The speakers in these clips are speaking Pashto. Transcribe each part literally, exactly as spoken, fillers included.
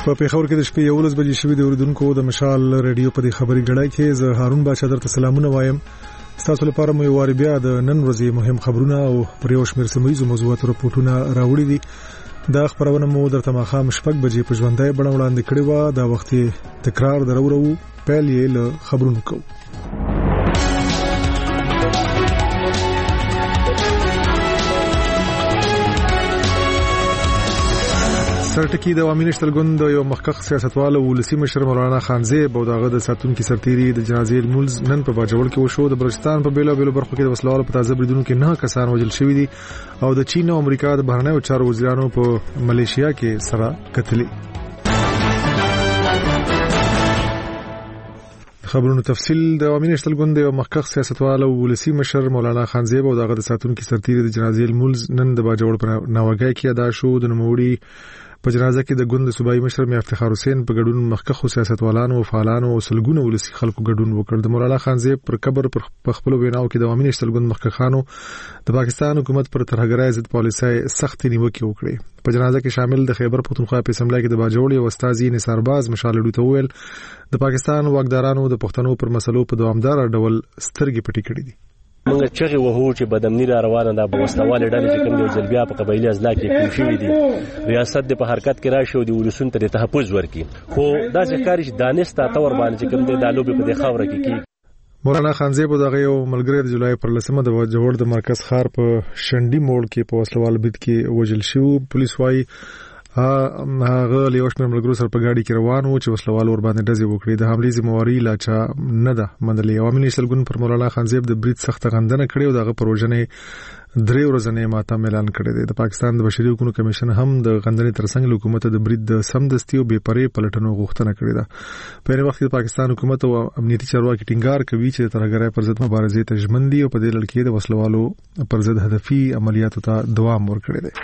په پیښور کې د شپې یولس بجې شوې د اوریدونکو د مشال ریډیو په دې خبري غړای کې زه هارون بادشاہ درته سلامونه وایم. تاسو لپاره مې واره بیا د نن ورځې مهم خبرونه او پر یو شمېر سیمه‌ییزو موضوعاتو راپورټونه راوړي دي. دا خبرونه مو درته ماښام شپږ بجې په ژوندۍ بڼه وړاندې کړې وه. دا وخت تکرار درورو پیل یې له خبرونو کوو. سرټکی د عوامي نشتل ګوند یو مخکښ سیاستوال او ولسی مشر مولانا خانزیب او دغه د ساتونکو سرتيري د جنازې الملز نن په باجوړ کې وشو. د بلوچستان په بیلو بیلو برخو کې د وسلوالو په تازه بریدونو کې نه کسان وژل شوي دي او د چین او امریکا د بهرنیو چارو وزیرانو په ملیشیا کې سره کتلي. خبرونو تفصیل. د عوامي نشتل ګوند یو مخکښ سیاستوال او ولسی مشر مولانا خانزیب او دغه د ساتونکو سرتيري د جنازې الملز نن د باجوړ په ناوګۍ کې ادا شو. د نوموړي په جنازه کې د ګوند صوبایي مشر میا افتخار حسین په ګډون مخکښ سیاستوالانو او فعالانو او سلګونو ولسی خلکو ګډون وکړ. د مولانا خانزیب پر قبر په خپل ویناو کې د عوامي نشتل ګوند مخکښانو د پاکستان حکومت پر ترهګرۍ ضد پالیسۍ سخت نیوکې وکړې. په جنازه کې شامل د خیبر پختونخوا په اسمبلی کې د باجوړ او استاذي نثارباز مشالډو ته ویل د پاکستان واکدارانو د پښتنو پر مسلو په دوامدار ډول سترګې پټې کړې دي. موږ چغې وهو چې بدامني را روانه ده. بوستوال ډلې چې کوم یو ځلبیا په قبایلی ازلا کې کوم شوی دي ریاست د په حرکت کې راشي او د ولسون ته تحفظ ورکړي. خو دا ځکه چې دانستا تور باندې کوم د دالوبې په خاور کې کی مولانا خانزیب دغه یو ملګری د جولای پر لسمه د جوړ د مرکز خار په شنډي موړ کې په وسلوال بد کې وژل شو. پولیس وايي هغه له یو شمېر ملګرو سره په ګاډي کې روان وو چې وسلوال ور باندې ډزې وکړي. د حملې ذمہواري لا چا نه ده منلې. عوامي نشتل ګوند پر مولانا خانزیب د برید سخت غندنه کړې او دغه پروژنې درې ورځې ماته اعلان کړی دی. د پاکستان د بشري حقوقو کمیشن هم د غندنې ترڅنګ له حکومت د برید د سمدستي او بې پرې پلټنو غوښتنه کړې ده. په یوه وخت کې پاکستان حکومت او امنیتي چارواکي ټینګار کوي چې د ترهګرۍ پر ضد مبارزې ته ژمن دي او په دې لړ کې د وسلوالو پر ضد هدفي عملیاتو ته دوام ورکړي دي.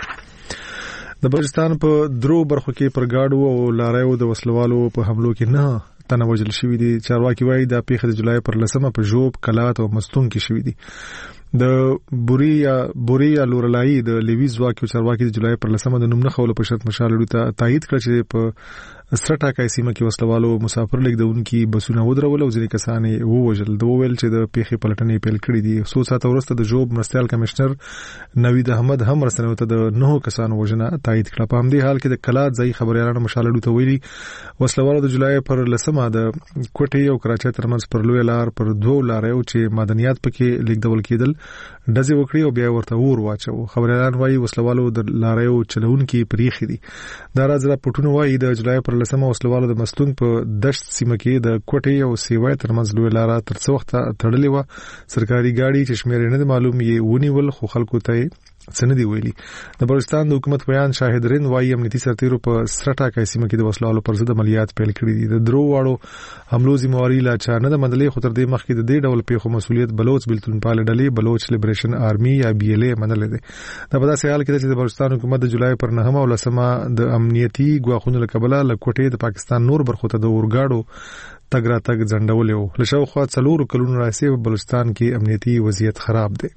د بلوچستان په درو برخو کې پر گاډو او لاریو د وسلوالو په حملو کې نه تنه وژل شوي دي. چارواکي وايي دا پیښه د جولای پر لسمه په ژوب، کلات او مستون کې شوي دي. د بوریا بوریا لورلای د لیوی ځواکو چارواکي د جولای پر لسمه د نوم نه خول په شرط مشالړو ته تایید کړ چې په سرټا کای سیمه کې وسلوالو مسافر لیکدونکو بسونه ودرول او ځینې کسان ووژل. د وویل چې د پیښې پلټنې پیل کړې دي. څو ساعت وروسته د جوب مرستيال کمشنر نوید احمد هم رسنیو ته د نهو کسانو وژنه تایید کړه. په همدې حال کې د کلات ځای خبريالانو مشالړو ته ویلي وسلوالو د جولای پر لسمه د کوټې او کراچۍ ترمنځ پر لوی لار پر دوه لارې چې معدنیات پکې لیکدول کېدل ډزې وکړي او بیا ورته اور واچو. خبريالان وايي وسلوالو د لارې چلونکو پریخي دي. دا راځي پټونه وايي د جولای پر لسمه وسلوالو د مستون په دشت سیمه کې د کوټې او سیوای ترمنځ لوی لار تر څو وخت تړلې و. سرکاري ګاډي چې شمیر نه معلوم یې ونیول خو خلکو ته سندې ویلي. د بلوچستان د حکومت بیان شاهد رین وايي امنیتي سرتیرو په سرټا کای سیمه کې د وسلوالو پر ضد عملیات پیل کړي دي. د درو واړو حملو ذمہواري لا چا نه منلې خو تر دې مخکې د دې ډول پیښو مسولیت بلوچ بلتون پال ډلې بلوچ لیبریشن آرمي یا بي ال اي منلې ده. دا په داسې حال کې چې د بلوچستان حکومت د جولای پر نهمه او لسمه د امنیتي ګواښونو له کبله له کوټې د پاکستان نور برخو ته د اورګاډو تګ را تګ ځنډولې و. لشاوخوا څلور کلونو راځي په بلوچستان کې امنیتي وضعیت خراب دی.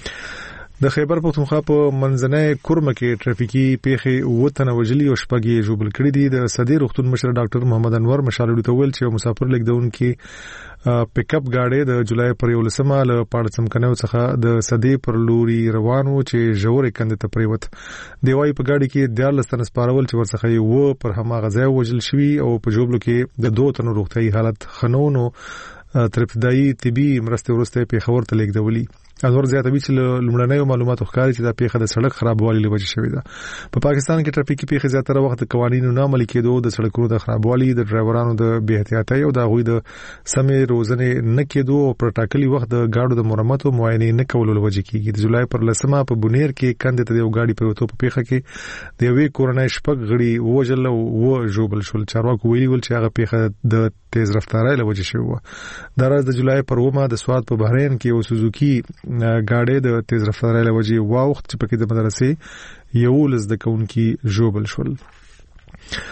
د خیبر پختونخوا په منځنۍ کورمه کې ټرافیکي پیښې وتنه وجلی او شپږې جوړل کړې دي. د صدې روغتون مشر ډاکټر محمد انور مشالډو ته ویل چې مسافر لیکدونکو پیک اپ گاډي د جولای پر یولسمه له پاړ څمکنیو څخه د صدې پر لوري روان وو چې جوړې کند ته پریوت. دی وايي په گاډي کې د لستن سپارول چې ورڅخه یو پر هماغه ځای وژل شوی او په جوبلو کې د دوه تنو روغتي حالت خنونو تر ابتدایي طبي مرسته ورسته په خبر ته لیکدولي. انور زیاتوي چې لمړنۍ معلومات ښکاري چې دا پیښه د سړک خرابوالي له وجې شوې ده. په پاکستان کې ټرافیکي پیښې زیاتره وخت د قوانینو نه عملي کېدو، د سړکونو د خرابوالي، د ډرایورانو د بې احتیاطۍ او د هغوی د سمې روزنې نه کېدو او پر ټاکلي وخت د ګاډو د مرمت او معاینې نه کولو له وجې کېږي. د جولای پر لسمه په بونیر کې کندې ته یو ګاډي پروتو په پیښه کې د یوې کورنۍ شپږ غړي وژل او و ژوبل شول. چارواکو ویلي ول چې هغه پیښه د تیز رفتارۍ له وجې شوې وه. دا راز د جولای پر اومه د سواد په بحرین کې یو سوزوکي ګاډي د تیز رفتارۍ له وجې واوښت چې پکې د مدرسې یو لز د کونکي ژوبل شول.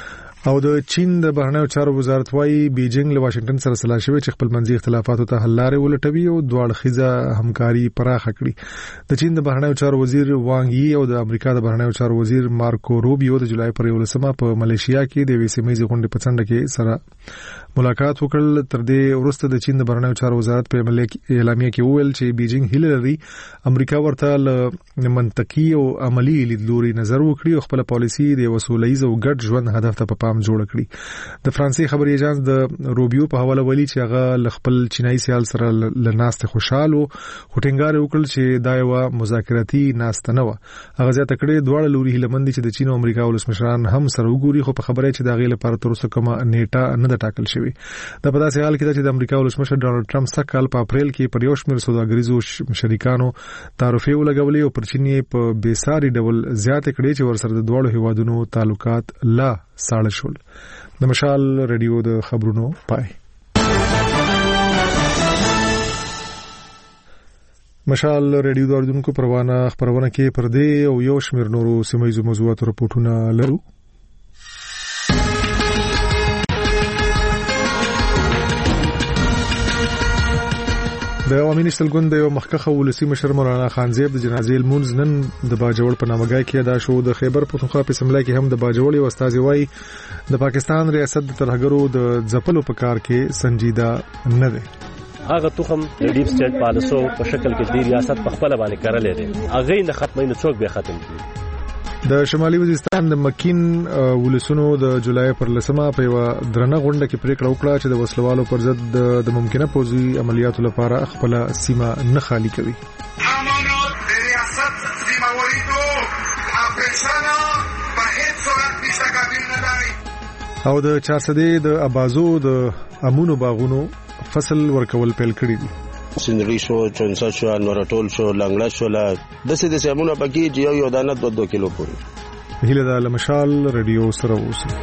او د چین د بهرنیو چارو وزارت وايي بیجینګ له واشنگټن سره سلا شوی چې خپل منځي اختلافاتو ته حل لارې ولټوي او دوه اړخیزه همکاري پراخه کړي. د چین د بهرنیو چارو وزیر وانګ یي او د امریکا د بهرنیو چارو وزیر مارکو روبیو د جولای پر یولسمه په ملیشیا کې د ویسیمې غونډې په څنډه کې سره ملاقات وکړل. تر دې وروسته د چین د بهرنیو چارو وزارت په اعلامیه کې وویل چې بیجینګ هیله لري امریکا ورته له منطقي او عملی لیدلوري نظر وکړي او خپل پالیسي د وسوله‌ایز او ګډ ژوند هدف ته په پام جوړ کړي. د فرانسې خبري ایجانس د روبیو په حواله ویلي چې هغه ل خپل چینایي سیال سره لناست خوشاله او ټینګار وکړل چې دا یو مذاکراتي ناست نه و. هغه ځکه کړي دواړه لوري هیلمند چې د چین او امریکا ولسمشران هم سره وګوري خو په خبره چې دا غي لپاره تر اوسه کومه نیټه نه ټاکل شوی. دا په داسې حال کې چې د امریکا ولسمشر ډانلډ ټرمپ سکهال په اپریل کې پر یو شمېر سوداګریزو شریکانو تعرفې ولګولې او پر چین په بیساري ډول زیات کړي چې ورسره د دوړو هیوادونو تعلقات لا ساړه شول. د مشال رادیو د خبرونو پای. مشال رادیو د اردوونکو پروانه خبرونه کې پر دې او یو شمېر نورو سیمایي موضوعاتو راپورټونه لرو. د عوامي نشتل ګوند یو مخکخه ولسی مشر مولانا خانزیب د جنازې المنز نن د باجوړ په نامګای کې ادا شو. د خیبر پختونخوا په سملای کې هم د باجوړ یو استاد وای د پاکستان ریاست د ترهګرو د ځپلو په کار کې سنجیده نه دی. هغه توخم د ډیپ سټیټ پالیسو په شکل کې د ریاست په خپل باندې کارلې دي. هغه نه ختمې نه څوک به ختم کړي. د شمالي وزیرستان د مکین ولسونو د جولای پر لسمه په یو درنه غونډه کې پریکړه وکړه چې د وسلوالو پر ضد د ممکنه پوځي عملیاتو لپاره خپل سیمه نه خالی کوي. امانت د ریاست سیمه وریدو اپریشن په هیڅ صورت نشته قابل نه دی. او د چارسدې د ابازو د امونو باغونو فصل ورکول پیل کړی دي. سندري شو چونسا شو نورټول شو لنګړه شو لا د سې د سیمونه پکې چې یو یو دانه دوه کیلو پورې. هیله د مشال رادیو سره اوسه.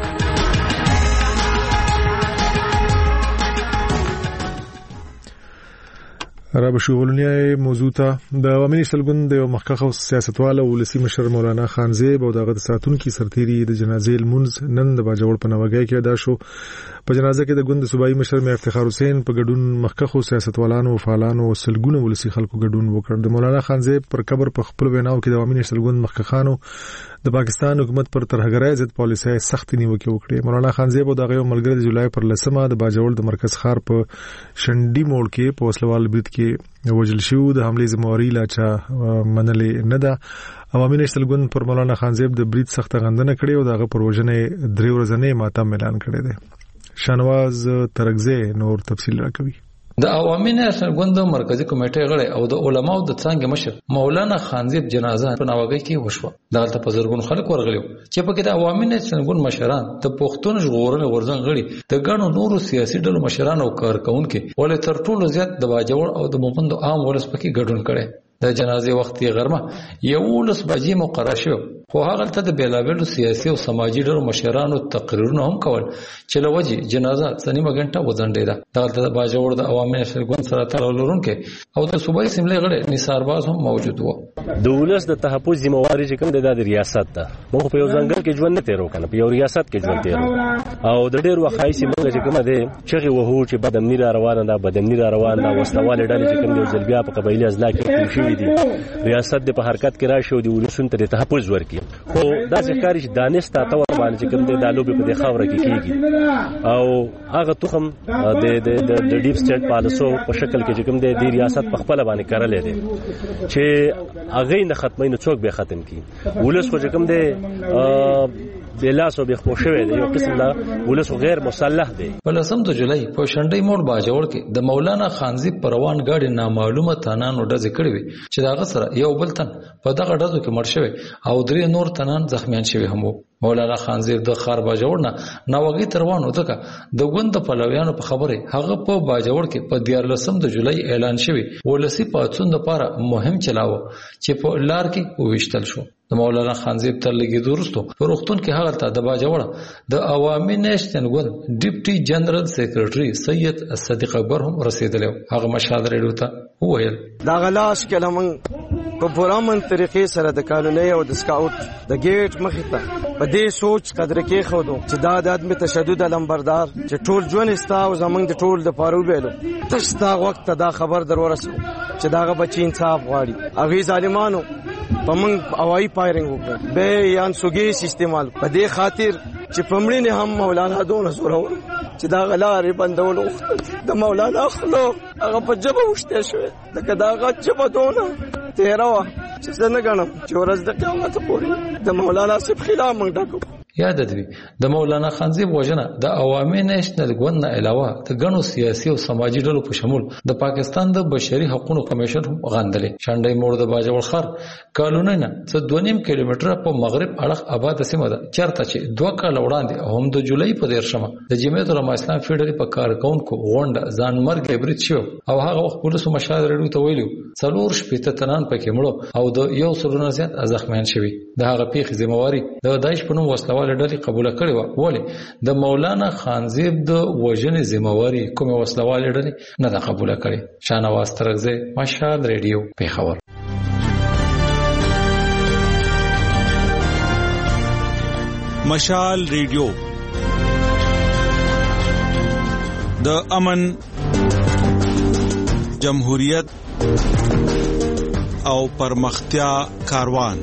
را بشولنیای موضوع ته د عوامي نشتل ګوند د یو مخکخه سیاستواله ولسی مشر مولانا خانزیب او دغه ساتونکو سرتيري د جنازې المنز نن د باجوړ په نوګای کې ادا شو. په جنازه کې د ګوند صوبایي مشر میر افتخار حسین په ګډون مخکخه سیاستوالانو او فعالانو او سلګونه ولسی خلکو ګډون وکړ. د مولانا خانزیب پر قبر په خپل ویناو کې د عوامي نشتل ګوند مخکخانو د پاکستان حکومت پر ترهګرۍ ضد پالیسۍ سخت نیوکه وکړه. مولانا خانزیب او دغه ملګری د جولای پر لسمه د باجوړ د مرکز ښار په شنډي موړ کې په وسلوال برید کې وجل شو. د حمله ذمہواری لا چا منلې نه ده. عوامي نشتل ګوند پر مولانا خانزیب د برید سخت غندنه کړې او دغه پر وجنه درې ورځې ماتم اعلان کړی دی. شانواز ترغزه نور تفصیل راکوي. د عوامي نشتل ګوند مرکزی کمیټې غړي او د علماو د څنګه مشر مولانا خانزیب جنازه په ناوګي کې وشوه. دغه په زرګون خلک ورغلي چې په کې د عوامي نشتل ګوند مشران د پښتون ژغورنې ورځن غړي د ګڼو نورو سیاسي ډلو مشران او کارکونکو ولې تر ټولو زیات د باجوړ او د مومند عام ولس پکې ګډون کړي. د جنازې وخت یې غرمه یولس بجې مقرره شو خو هغه ته د بیلابیلو سیاسي او سماجي ډلو مشرانو تقریرونه هم کول چې لوجي جنازه څنیمه غنټه وځنډیده. دغه د باجوړ د عوامي نشر ګوند سره تړاو لرونکي او د صوبایي سیملې غړي نثار باز هم موجود وو. د ولس د تحفظ ذمہواری چې کوم د ریاست ده موږ په یو ځنګل کې ژوند نه تیرو کنه په یو ریاست کې ژوند تیرو او د ډېر وخت هیڅ موږ چې کوم ده چې وهو چې بدمنی را روانه ده بدمنی را روانه ده وسلواله ډلې چې کوم د ځلبیا په قبایلی ازلا کې شوې دي. ریاست د په حرکت کې راشي او د ولسون ته تحفظ ورکړي. خو دا ځکه چې دانستا تور باندې چې کوم د دالو په د خاور کې کیږي او هغه توخم د د د ډیپ سټیټ پالیسو په شکل کې چې کوم د ریاست په خپل باندې کارلې دي چې هغه نه ختمې نه څوک به ختم کړي. ولس خو چې کوم د بلاسو به خوشوي دی یو قسم لا ولس غیر مسلح دی. په لسم د جولای په شنډي موړ باجوړ کې د مولانا خانزیب پروان گاډي نامعلومه تنانو ډزې کړې وي چې داغه سره یو بل تن په دغه ډزو کې مړ شوی او درې نور تنان زخمیان شوی هم وو. مولانا خانزیب د خار باجوړ نه ناوګي تروان وځکه د ګوند پلویانو په خبره هغه په باجوړ کې په دیار لسم د جولای اعلان شوی ولسی پاتون لپاره مهم چلاوه چې په لار کې وویشتل شو. د مولانا خانزیب تر لګي دورستو په روختون کې هغه ته د باجوړ د عوامي نشتن ګوند ډیپټي جنرال سیکریټري سید صدیق اکبر هم رسیدلی. هغه مشاهده لري ته وویل دا غلاس کلمن په پرامن طریقې سره د کالونی او د سکاوټ د گیټ مخې ته په دې سوچ قدر کې خودو چې دا د عدم تشدد لمبردار چې ټول ژوند استا او زمنګ د ټول د پارو بیلو تاسو وخت دا خبر درورسو چې داغه بچی انصاف غواړي اغه ظالمانو په موږ هوایي فایرینګ وکړ به یان سوګي استعمال په دې خاطر چې پمړي نه هم مولانا دونه زورو چې دا غلارې بندولو د مولانا خلو هغه په جبه وشته شو لکه دا هغه جبه دونه تیروا چې څنګه غنم چې ورځ د قیامت پورې د مولانا صاحب خلاف موږ ډاکو یاد دی د مولانا خانزیب وژنه د عوامي نېشنل ګوند نه علاوه د غنو سیاسي او سماجی ډلو په شمول د پاکستان د بشري حقوقو کمیشن هم غندلې شانډای موړ د باجوړ خر کالونی نه څه دوه نیم کیلومتر په مغرب اړخ آباد سیمه ده چرته چې دوه کال وړاندې هم د جولای په دیرشمه د جمعیت العلماء اسلام فیډرالي په کارکونکو غونډه ځان مرګ برید شو او هغه وخت پولیسو مشاهده رډو ته ویلو څلور شپږ تنان پکې مړو او د یو سلونه زیات زخمیان شوي د هغه پیښې ذمہواری د داعش په نوم وسلوال ډلې قبول کړې و ولې د مولانا خانزیب د وژنې ذمہواری کومه وسلوال ډلې نه ده قبول کړې شانواز ترغزه مشهد ریډیو پیښور مشال ریډیو د امن جمهوریت او پرمختیا کاروان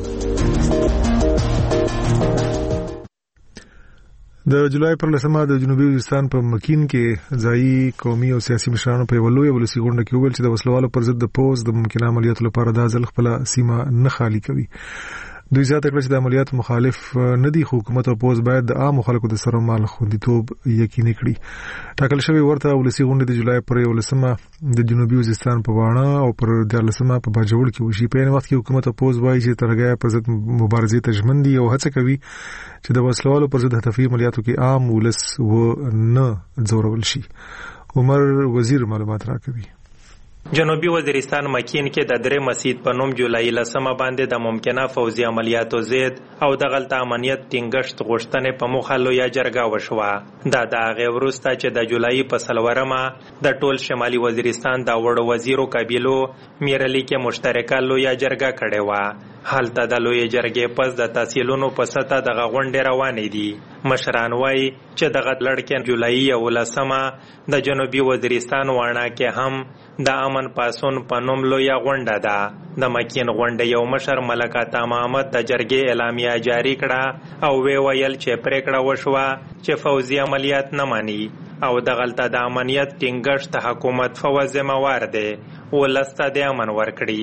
د جولای پر لسمه د جنوبي وزیرستان په مکین کې ځایي قومي او سیاسي مشرانو په ولوي ولسی غونډه کې ویل چې د وسلوالو پر ضد د پوز د ممکنه عملیاتو لپاره د ځل خپل سیمه نه خالی کوي دوی زیاته کړ چې د عملیاتو مخالف نه دي حکومت او پوز باید د عام خلکو د سره مال خوندیتوب یقیني کړي ټاکل شوی ورته ولسی غونډه د جولای پر لسمه د جنوبي وزیرستان په واڼه او پر د لسمه په باجوړ کې وشي په وخت کې حکومت او پوز وایي چې ترګه پر ضد مبارزې ته ژمن دي او هڅه کوي چې د وسلوالو پر ضد هدفي عملیاتو کې عام ولس و نه ځورول شي عمر وزیر معلومات راکوي جنوبي وزیرستان مکین کې د درې مسجد په نوم جولای لسمه باندې د ممکنه فوزي عملیاتو زید او د غلط امنیت ټینګښت غوښتنې په مخه لویه جرګه وشوه دا د هغې وروسته چې د جولای په څلورمه د ټول شمالي وزیرستان د وړو وزیرو قبیلو میرلي کې مشترکه لویه جرګه کړې وه هلته د لویې جرګې پس د تحصیلونو په سطحه دغه غونډې روانې دي مشران وایي چې دغه لړکې جولای یولسمه د جنوبي وزیرستان واڼه کې هم د امن پاسون په نوم لویه غونډه ده د مکین غونډې یو مشر ملک عطا محمد د جرګې اعلامیه جاری کړه او وی ویل چې پریکړه وشوه چې فوزي عملیات نه مانی او دغلته د امنیت ټینګښت حکومت فوز ذمہوار دی ولسته د امن ورکړي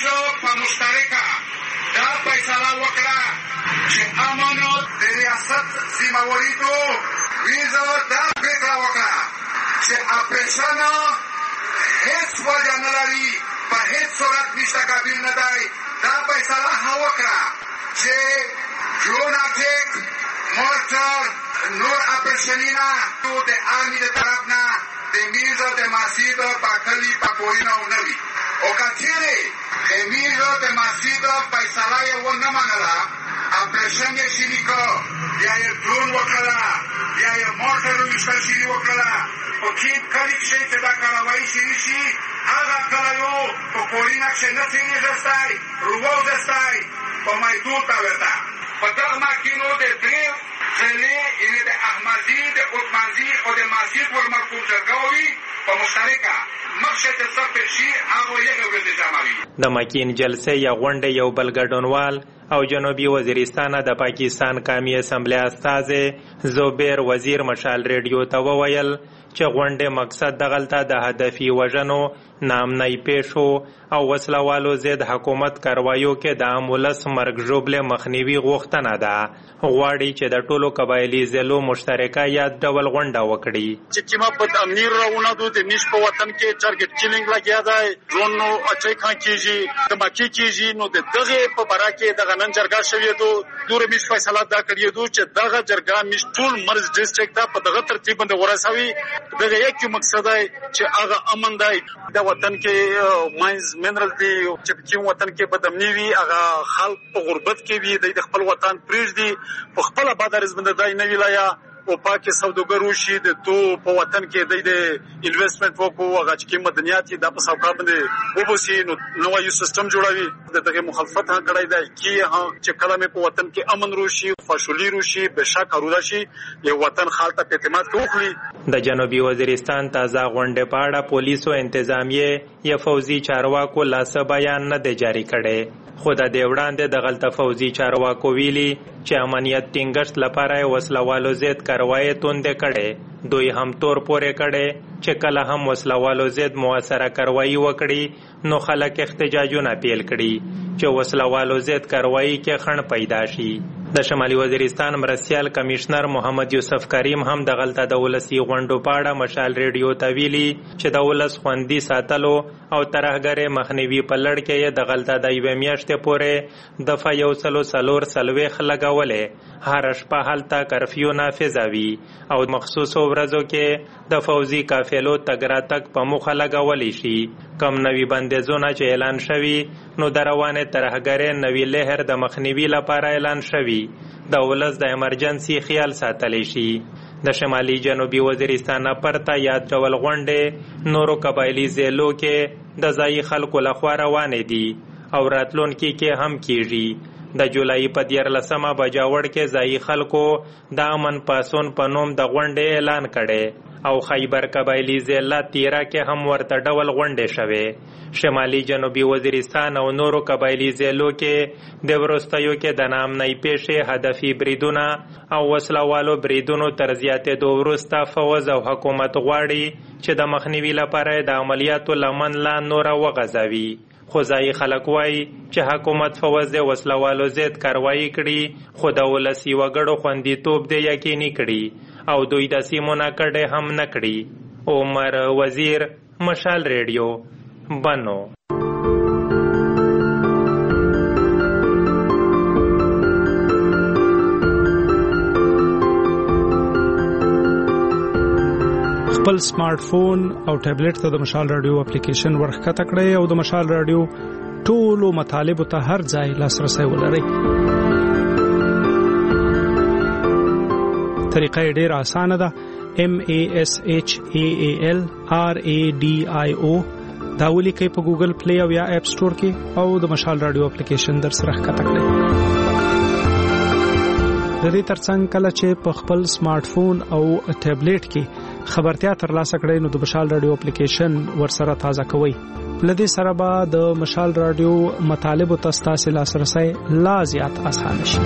ریاست ذمہواری تو ویزا دا پریکړه وکړه چې اپریشن هیڅ وجه نه لري په هیڅ صورت نشته قابل نه دی دا فیصله هم وکړه چې ډرون اټیک مورټر نور اپریشنونه د آرمي د طرف نه د میرزا د مسجد پاکلی پاکورینا نه وي او کچېرې د میرزا د مسجد فیصله یې ونه منله اپریشن یې شروع کړ بیا یې ډرون وکړله بیا یې مورټر ویشتل شروع وکړله په کې کلي کښې چې دا کاروایي شروع شي هغه کلیو په کورینا کښې نه تېرېږستی رووځستی په میدو ته ورته په دغه مکینو د درې ځلې یعنې د احمدي د عثمانزي او د مسجد ورمرکوب جرګه وي په مشترکه مخشې ته څه پېښ شي هغه یوه ورځې جمع وي د مکین جلسې یا غونډې یو بل ګډونوال او جنوبي وزیرستان د پاکستان قومي اسمبلی استازی زبیر وزیر مشال ریډیو ته وویل چې غونډې مقصد دغلته د هدفي وژنو نامنۍ پیښو او وسلوالو ضد حکومت کاروایو کې د عام ولس مرګ ژوبلې مخنیوي غوښتنه ده غواړي چې د ټولو قبایلي ضلعو مشترکه یاد ډول غونډه وکړي چې کومه بد امني راونه د نیش په وطن کې ټارګټ کیلینګ لګیا دی ډرون نو اچای خان کیږي د مکی کیږي نو د دغه په باره کې دغه نن جرګه شوې دو دوره میش فیصله دا کړی دو چې دغه جرګه میش ټول مرز ډیسټریکټ ته په دغه ترتیب باندې ورسوي دغه یک مقصد دی چې هغه امن دی د وطن کې ماینز منرال دی چې کوم وطن کې بدامني وي هغه خلک په غربت کې وي د خپل وطن پریږدي په خپل آباد رز باندې دای نه ویلایا او پاکه سوداګرو شي د تو په وطن کې د انویسټمنت وکړو هغه چې مدنیات د په سوکا باندې وبسي نو نو یو سیستم جوړوي دغه مخالفت هم کړی دی چې ها چې کلمه په وطن کې امن روشي فاشولي روشي بشک ارودا شي یو وطن خالته په اعتماد کوخلي د جنوبي وزیرستان تازه غونډه پاړه پولیسو انتظامیه یا فوزي چارواکو لاسه بیان نه دی جاری کړي خو د دې وړاندې د غلطه فوزي چارواکو ویلي چې امنیت ټینګښت لپاره وسلوالو ضد کاروایی توندې کړي دوی هم تور پورې کړي چې کله هم وسلوالو ضد موثره کاروایی وکړي نو خلک احتجاجونه پیل کړي چې وسلوالو ضد کاروایی کې خنډ پیدا شي د شمالي وزیرستان مرستیال کمشنر محمد یوسف کریم هم د غلطه د ولسی غونډو پاړه مشال ریډیو ته ویلي چې د ولس خوندي ساتلو او ترهګرې مخنیوي په لړ کې د غلطه د یوې میاشتې پورې دفعه یو سلو سلور سلويخ لګولې هر شپه هلته کرفیو نافذه وي او مخصوصو ورځو کې د فوزي قافلو تګ راتګ په موخه لګولی شي کم نوي بندیزونه چې اعلان شوي نو د روانې ترهګرې نوي لهر د مخنیوي لپاره اعلان شوي د ولس د امرجنسي خیال ساتلی شي د شمالي جنوبي وزیرستان پرته یاد ډول غونډې نورو قبایلي ضلعو کې د ځایي خلکو لخوا روانې دي او راتلونکي کې هم کیږي د جولای په دیارلسمه بجاوړ کې ځایي خلکو د امن پاسون په نوم د غونډې اعلان کړي او خیبر قبایلی ضلع تیرا کې هم ورته ډول غونډې شوې شمالي جنوبي وزیرستان او نورو قبایلی ضلعو کې د ورستیو کې د نامنۍ پیښې هدفي بریدونه او وسلوالو بریدونو تر زیاتېدو وروسته فوز او حکومت غواړي چې د مخنیوي لپاره د عملیاتو لمن لا نوره وغځوي خو ځایي خلک وایي چې حکومت فوز د وسلوالو ضد کاروایی کړي خو د ولسي وګړو خوندیتوب دی یقیني کړي او دوی د سیمو نه کډې هم نه کړي عمر وزیر مشال ریډیو بنو خپل سمارټ فون او ټابلیټ ته د مشال رادیو اپلیکیشن ورخکته کړئ او د مشال رادیو ټولو مطالبو ته هر ځای لاسرسی ولرئ. طریقه یې ډېره اسانه ده. M A S H A A L R A D I O دا ولیکئ په ګوګل پلی او یا اپ سټور کې او د مشال رادیو اپلیکیشن در سره ښکته کړئ. د دې ترڅنګ کله چې په خپل سمارټ فون او ټابلیټ کې خبرتیا ترلاسه کړئ نو د مشال رادیو اپلیکیشن ورسره تازه کوئ. لدې سره به د مشال رادیو مطالبو ته ستاسو لاسرسی لا زیات اسانه شي.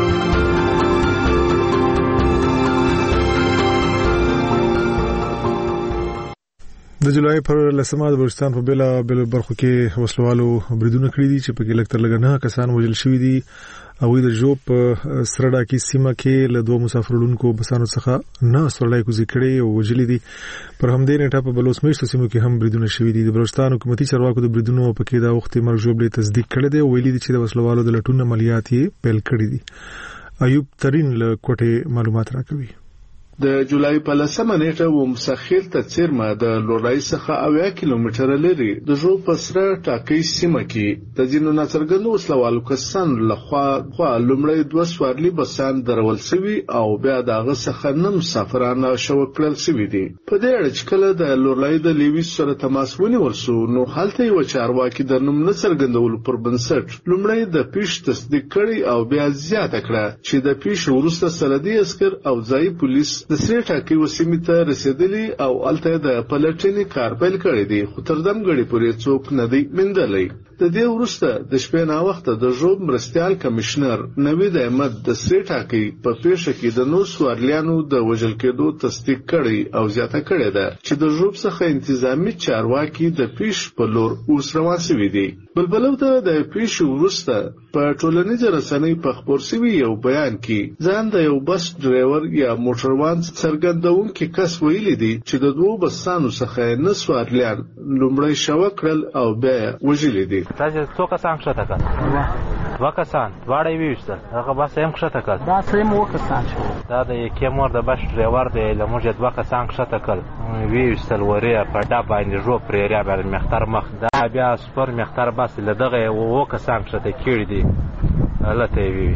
د جولای پر لسمه د بلوچستان په بلا بل برخو کې وسلوالو بریدونه کړی دي چې په کې لکتر لګنه کسان وژل شوي دي او د جوب سرډا کې سیمه کې له دوه مسافرونکو بسانو څخه نه سرلای کوزي کړي او وژل دي. پر همدې نیټه په بلوچ میشتو سیمو کې هم بریدونه شوي دي. د بلوچستان حکومتي چارواکو د بریدونو په کې دا وخت مرګ جوړ تصدیق کړی دی او ویلي دي چې د وسلوالو د لټون عملیات یې پیل کړی دي. ایوب ترين له کوټه معلومات راکوي. د جولای په لسمه نیټه و مسخیل ته څیرمه د لوړای څخه اویا کیلومتره لري د جو پسره ټاکي سیمه کې د ځینو ناڅرګندو وسلوالو کسان لخوا خو لومړی دوه سوارلي بسان درول شوي او بیا دغه څخه نه مسافرانه شو کړل شوي دي. په دې اړه چې کله د لوړای د لیویس سره تماس ونیول شو نو حالت یو چارواکي د نوم نه څرګندولو پر بنسټ لومړی د پیش تصدیق کړي او بیا زیاته کړه چې د پیش وروسته سرحدي عسكر او ځای پولیس د سری ټاکي وسیمې ته رسیدلی او الته د پلټنې کار پیل کړی دی خو تر دمګړي پورې څوک نه دی مندلې. د دې وروسته د شپې نا وخت د جوب مرستيال کمشنر نوید احمد د سری ټاکي په پیښه کې د نو سوارلیانو د وژل کېدو تصدیق کړي او زیاته کړي ده چې د جوب څخه انتظامی چارواکي د پیښ په لور اوس روان شوي دي. بلبلو ته د پیښ وروسته په ټولنیزو رسنیو په خبر شوی یو بیان کې ځان د یو بس ډرایور یا موټروان څرګندون کې کس ویلي دي چې د دوه بسانو څخه نسوارلیان لومړی شو کړل او بیا وژل دي. تاسو څو کسان شته کړه؟ دوه کسان واړی ویشتل هغه بس هم شته کړه. دا سیم و کسان شو. دا د یکې مور د بس ډرایور دی لموږ دوه کسان شته کړه. ویشتل وریا په ډا باندې جو پرېریا باندې مختار مخ دا بیا سپور مختار بس لدغه و کسان شته کړي دي. الله ته ویشتل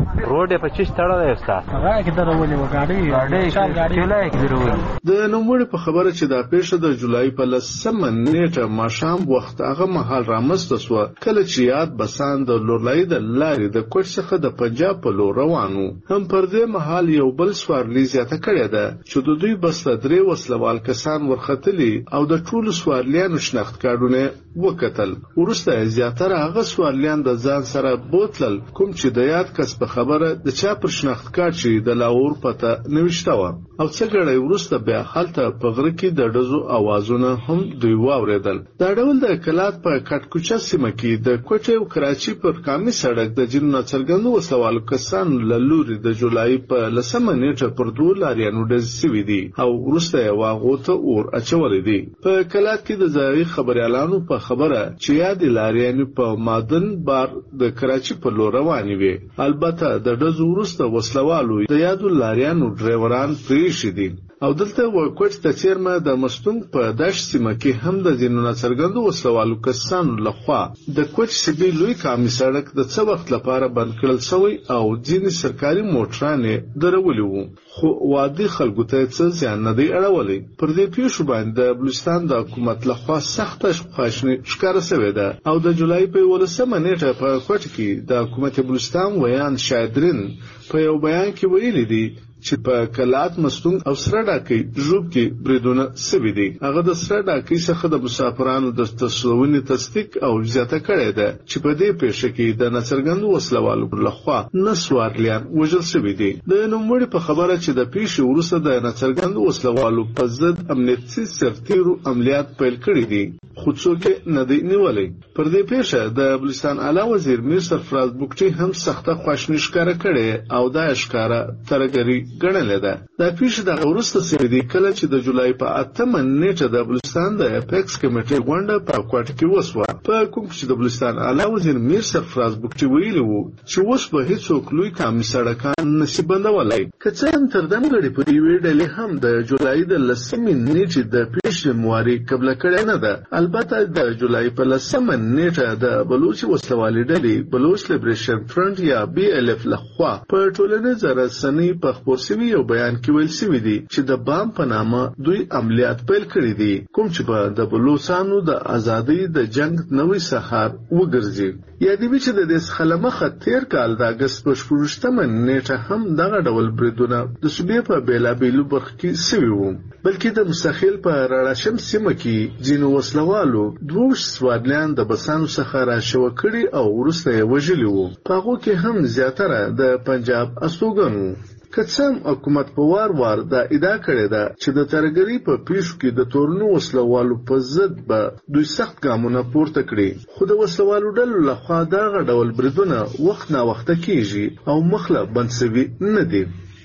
روډ په چش تړل استاد هغه کې درولې و ګاډي ګاډي شال ګاډي چلای کې درولې د نوموړي په خبره چې دا پیښه د جولای په لسمه نیټه ماښام وخت هغه مهال رامنځته شوه کله چې یاد بسان د لورلای د لارې د کوټ څخه د پنجاب په لور روانو. هم پر دې مهال یو بل سوارلي زیاته کړې ده چې د دوی بس درې وسلوال کسان ورختلي او د ټولو سوارلیانو شناخت کارتونه وکتل. وروسته زیاتره هغه سوارلیان د ځان سره بوتلل کوم چې د یاد کس په خبره د چا پر شناخت کارت چې د لاور پته نوښته و او څه ګړی وروسته بیا هلته په غره کې د ډزو اوازونه هم دوی واوریدل. دا ډول د کلات په کټکوچا سیمه کې د کوټې او کراچي پر کامي سړک د جنونو څرګندو وسوالو کسان له لوري د جولای په لسمه نیټه پر دوه لاریانو ډز سوي دي او وروسته یې واغو ته اور اچولې دي. په کلات کې د ځای خبريالانو په خبره چې یاد لاریانو په مادن بار د کراچي په لور روانې وي. البته د ډز وروسته وسلوالو د یاد لاریانو ډرایوران پریښي دي او دلته ورکوټ ته چیرمه د مستونګ په داش سیمه کې هم د جنونو څرګندو وسلوالو کسانو لخوا د کوټ سیبي لوی کامي سړک د څه وخت لپاره بند کړل شوی او ځینې سرکاري موټرانې درولې وو خو وادي خلکو ته څه ځان نه دی اړولې. پر دې پیښو باندې د بلوچستان د حکومت لخوا سخت خواشنی ښکاره شوې ده او د جولای په ولسمه نیټه په کوټ کې د حکومت بلوچستان ویان شایدرین په یو بیان کې ویلي دي چې په کلات مستون او سره ډاکې جوب کې بریدونه سوي دي. هغه د سره ډاکې څخه د مسافرانو د تسلونی تصدیق او زیاته کړې ده چې په دې پیښه کې د نڅرګندو وسلوالو لخوا نسوارلیان وژل شوي دي. د نوموړي په خبره چې د پیښې وروسته د نڅرګندو وسلوالو په ضد امنیتي سرتیرو عملیات پیل کړي دي خو څوک نه دی نیولې. پر دې پیښه د بلوچستان اعلی وزیر میر سرفراز بوکټي هم سخته خواشنی ښکاره کړې او دا ښکاره ترګری ګڼلې ده. دا پیښه د وروسته سوي دي کله چې د جولای په اتمه نیټه د بلوچستان د اپیکس کمیټې غونډه په کوټه کې وسوه. په کوم چې د بلوچستان اعلی وزیر میر سرفراز بوکټي ویلي وو چې اوس به هیڅوک لوی کامي سړکان نشي بندولای. که څه هم تر دمګړې په یوې ډلې هم د جولای د لسمې نیټې د پیښې مواري قبله کړې نه ده. البته د جولای په لسمه نیټه د بلوچ وسلوالې ډلې بلوچ لیبریشن فرنٹ یا بي ال اف لخوا په ټولنیزه رسنۍ په خپور سوي یو بیان کې ویل سوي دي چې د بام په نامه دوی عملیات پیل کړي دي کوم چې په د بلوچستانو د ازادۍ د جنگ نوې سهار وګرځي. یادوي چې د دې خلمخه تیر کال د اگست په شپږمه نیټه هم دغه ډول بریدونه د صوبې په بیلابیلو برخو کې سوي وو بلکې د مستخیل په راړشم سیمه کې ځینو وسلوالو دوه سوادلیان د بسانو څخه راشو کړي او وروسته یې وژلي وو. په هغو کې هم زیاتره د پنجاب استوګنو. کڅم حکومت په وار وار دا ادعا کړې ده چې د ترګری په پیښو کې د تورنو وسلوالو په ضد به دوی سخت ګامونه پورته کړي خو د وسلوالو ډلو لخوا دا ډول بریدونه وخت نا وخت کیږي او مخله بنسوي نه دي.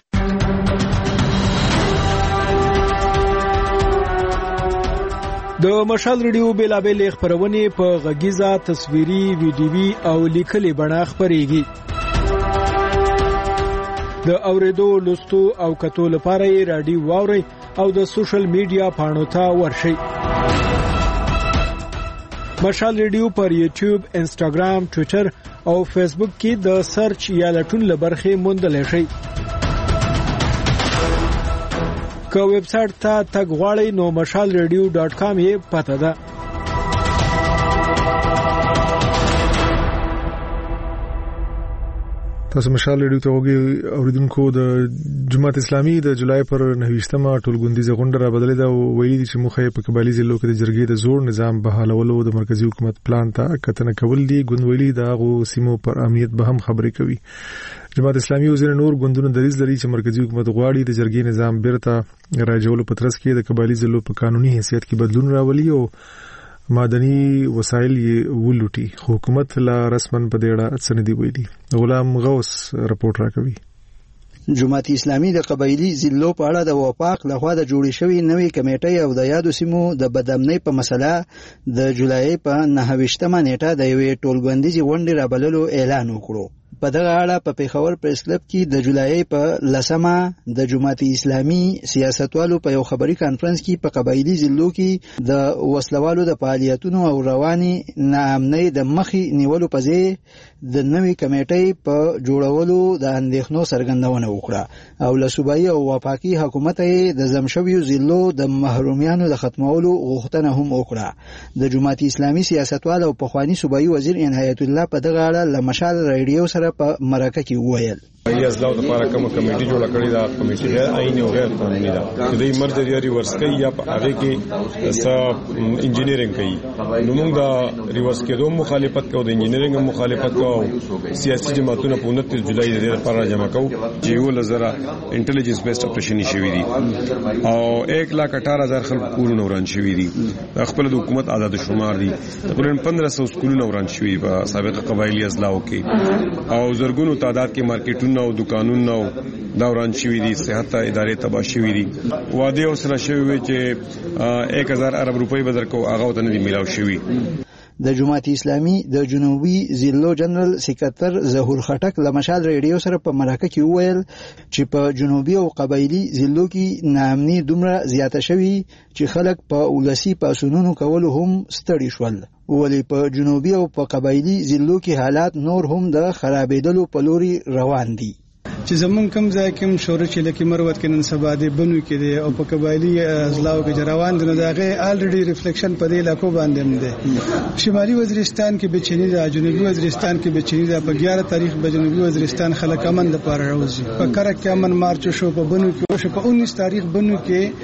د مشال ریډیو بیلابل خبرونه په غږیزه تصویري ویډیوي او لیکلي بڼه خبريږي. د اوریدو لوستو او کتو لپاره یې رادیو واوري او د سوشل میډیا پاڼو ته ورشئ. مشال ریډیو پر یوټیوب، انسټاګرام، ټوئیټر او فیسبوک کې د سرچ یا لټون لبرخه موندلی شئ. که ویب سټ ته تګ غواړئ نو مشال ریډیو ډاټ کام یې پته ده. تاسو مشال ریډیو ته وګورئ. اوریدونکو د جماعت اسلامي د جولای پر نهویشتمه ټولګوندیزه غونډه را بدلې ده او ویلي دي چې مخه په قبایلی ضلعو کې د جرګې د زوړ نظام بحالولو د مرکزی حکومت پلان ته کتنه کول دي. ګوندویلي د هغو سیمو پر امنیت به هم خبرې کوي. جماعت اسلامي وزیر نور ګوندونو دریځ لري چې مرکزی حکومت غواړي د جرګې نظام بیرته راجولو په ترڅ کې د قبایلی ضلعو په قانوني حیثیت کې بدلون راولي او مادني وسایل یې ولوټي. حکومت لا رسمن په دې اړه څه نه دی ویلي. غلام غوث رپورټ راکوي. جماعت اسلامي د قبایلی ضلعو په اړه د وفاق لخوا د جوړې شوی نوې کمیټې او د یادو سیمو د بدامنۍ په مسله د جولای په نهویشتمه نیټه د یوې ټولګوندیزې غونډې رابللو اعلان وکړو. په دغه اړه په پیښور پریس کلب کې د جولای په لسمه د جماعت اسلامي سیاستوالو په یو خبري کانفرنس کې په قبایلی ضلعو کې د وسلوالو د فعالیتونو او رواني ناامنۍ د مخې نیولو په ځای د نوې کمیټې په جوړولو د اندېښنو څرګندونه وکړه او له صوبایي او وفاقي حکومت یې د زمشویو ضلعو د محرومیانو د ختمولو غوښتنه هم وکړه. د جماعت اسلامي سیاستوال او پخوانی صوبایي وزیر عنایت الله په دغه اړه له مشال رادیو سره په مرکه کې وویل ای ازلاو لپاره کومه کمیټه جوړه کړې ده. کمیټه غیر عیني او غیر قانوني ده. چې دوی مرجع لري ورسکي یا په هغه کې سب انجینیرینګ کوي. نو موږ د ریورس کېدو مخالفت کوو، د انجینیرینګ مخالفت کوو. سیاسي جماعتونه په انتیس جولای د دې لپاره جمع کوو چې یو لزره انټيليجنس بیسډ اپریشن شوی دي او یک لاکھ اٹھارہ هزار خلک کورونه وران شوی دي. خپل د حکومت آزاد شمار دي. تقریبا پندرہ سو سکولونه وران شوی په سابقه قبایلی ازلاو کې او زرګونو تعداد کې مارکیټونه او دکانونه او دوران شوی دي. صحت ادارې تباہ شوی دي. واده او سره شوی چې یک هزار ارب روپۍ بدر کو هغه ته نه دی ملاو شوی. د جماعت اسلامي د جنوبي ضلعو جنرال سکرټر ظهور خټک له مشال رادیو سره په مرکه کې وویل چې په جنوبي او قبایلی ضلعو کې ناامني دومره زیاته شوی چې خلک په ولسی پاسونونو کول هم ستړي شول. ولی په جنوبي او په قبایلی ضلعو کې حالات نور هم د خرابېدلو په لوري روان دي. چې زمون کم ځای کې شورش لکه مروت کې نن سبا د بنو کې دی او په قبایلی ازلاو کې روان دي. نو داغه الریډي ریفلیکشن په دې علاقو باندې هم دی. شمالي وزیرستان کې بچنی دا، جنوبي وزیرستان کې بچنی دا. په اګیاره تاریخ په جنوبي وزیرستان خلک امن د پاره راوځي. په کرک کې امن مارچ شو، په بنو کې شو. په انیس تاریخ بنو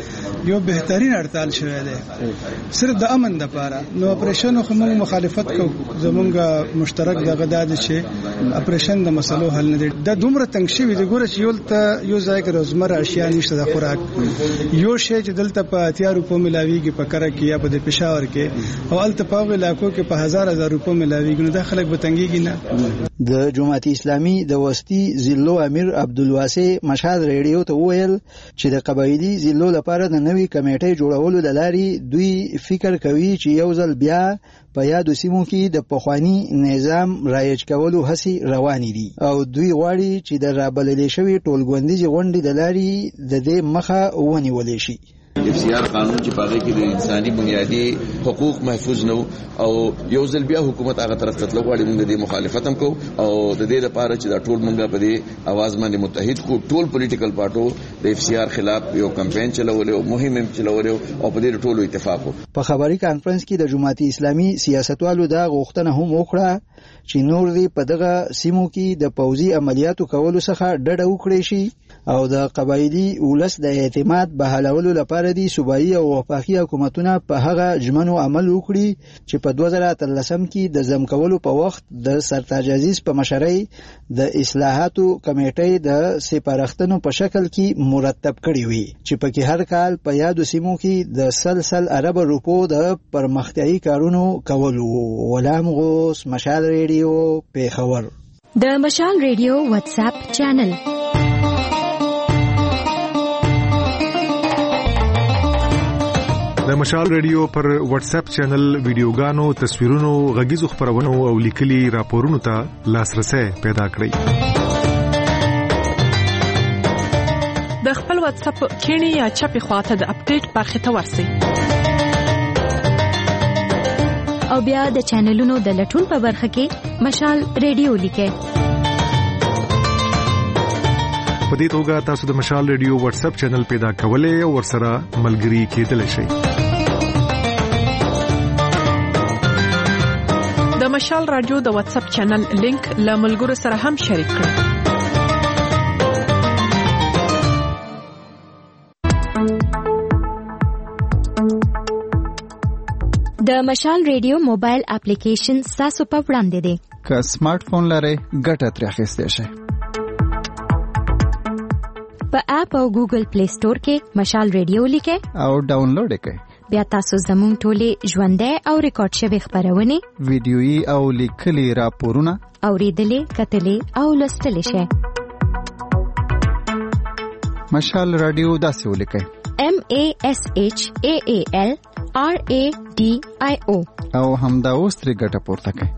کې یو بهترین هړتال شوی دی صرف د امن د پاره. نو اپریشن خو موږ مخالفت کوو. زمونږ مشترک دغه داد چې اپریشن د مسلو حل نه دی. د دومره تنګ شوی د ګوره چې یو ته یو ځای کې روزمره اشیاء نشته د خوراک. یو شی چې دلته په اتیا روپو ملاویږي په کرک کې یا په پېښور کې او الته په علاقو کې په هزار هزار روپو ملاویږي. نو د خلک به تنګيږي نه. د جماعت اسلامي د وسطي ضلعو امیر عبدالواسع مشهد رادیو ته وویل چې د قبایلی ضلعو لپاره د نوې کمیټې جوړولو د لارې دوی فکر کوي چې یو ځل بیا په یادو سیمو کې د پخوانی نظام رایج کولو هڅې روانې دي او دوی غواړي چې د رابللې شوی ټولګوندیز غونډې د لارې د دې مخه ونیول شي. اف سی آر قانون چې پاره کې د انساني بنیادی حقوق محفوظ نه او یو ځل بیا حکومت هغه طرف ته تلغواړي. موږ د مخالفت هم کوو او د دې لپاره چې دا ټول موږ په دې आवाज باندې متحد کو. ټول پولیټیکل پارټو د اف سی آر خلاف یو کمپاین چلول او مهم هم چلول او په دې ټولو اتفاق وکړ. په خبري کانفرنس کې د جماعت اسلامي سیاستوالو دا غوښتنه هم وکړه چې نور دې په دغه سیمو کې د پوځي عملیاتو کولو څخه ډډه وکړي شي او د قبایلی ولس د اعتماد بحالولو لپاره دي صوبایي او وفاقي حکومتونه په هغه جمنو عمل وکړي چې په دوه زره اتلسم کې د زم کولو په وخت د سرتاج عزیز په مشرۍ د اصلاحاتو کمیټې د سپارښتنو په شکل کې مرتب کړي وي چې پکې هر کال په یادو سیمو کې د سلسل عرب روپو د پرمختیايي کارونو کولو. غلام غوث، مشال رادیو، پیښور. د مشال رادیو واتس اپ چینل د مشال رادیو پر واتس اپ چینل ویډیوګانو، تصویرونو، غږیزو خبرونو او لیکلي راپورونو ته لاسرسي پیدا کړئ. د خپل واتس اپ کینی یا چپی خواته د اپډیټ برخه ته ورسئ او بیا د چینلونو د لټون په برخه کې مشال رادیو لیکئ. په دې توګه تاسو د مشال رادیو واتس اپ چینل پیدا کولای او ورسره ملګري کېدلی شئ. د مشال رادیو د واتس اپ چینل لینک له ملګرو سره هم شریک کړئ. د مشال رادیو موبایل اپلیکیشن تاسو په وړاندې دی. که سمارټ فون لرئ ګټه ترې اخیستی شئ. په اپ او ګوګل پلی سٹور کې مشال رادیو لیکئ او ډاونلوډ یې کړئ. بیا تاسو زموږ ټولې ژوندۍ او ریکارډ شوی خبرونه، ویډیويي او لیکلي راپورونه اوریدلې، کتلې او لوستلې شئ. مشال رادیو داسې ولیکئ: M A S H A A L R A D I O او همدا اوس ترې ګټه پورته کړئ.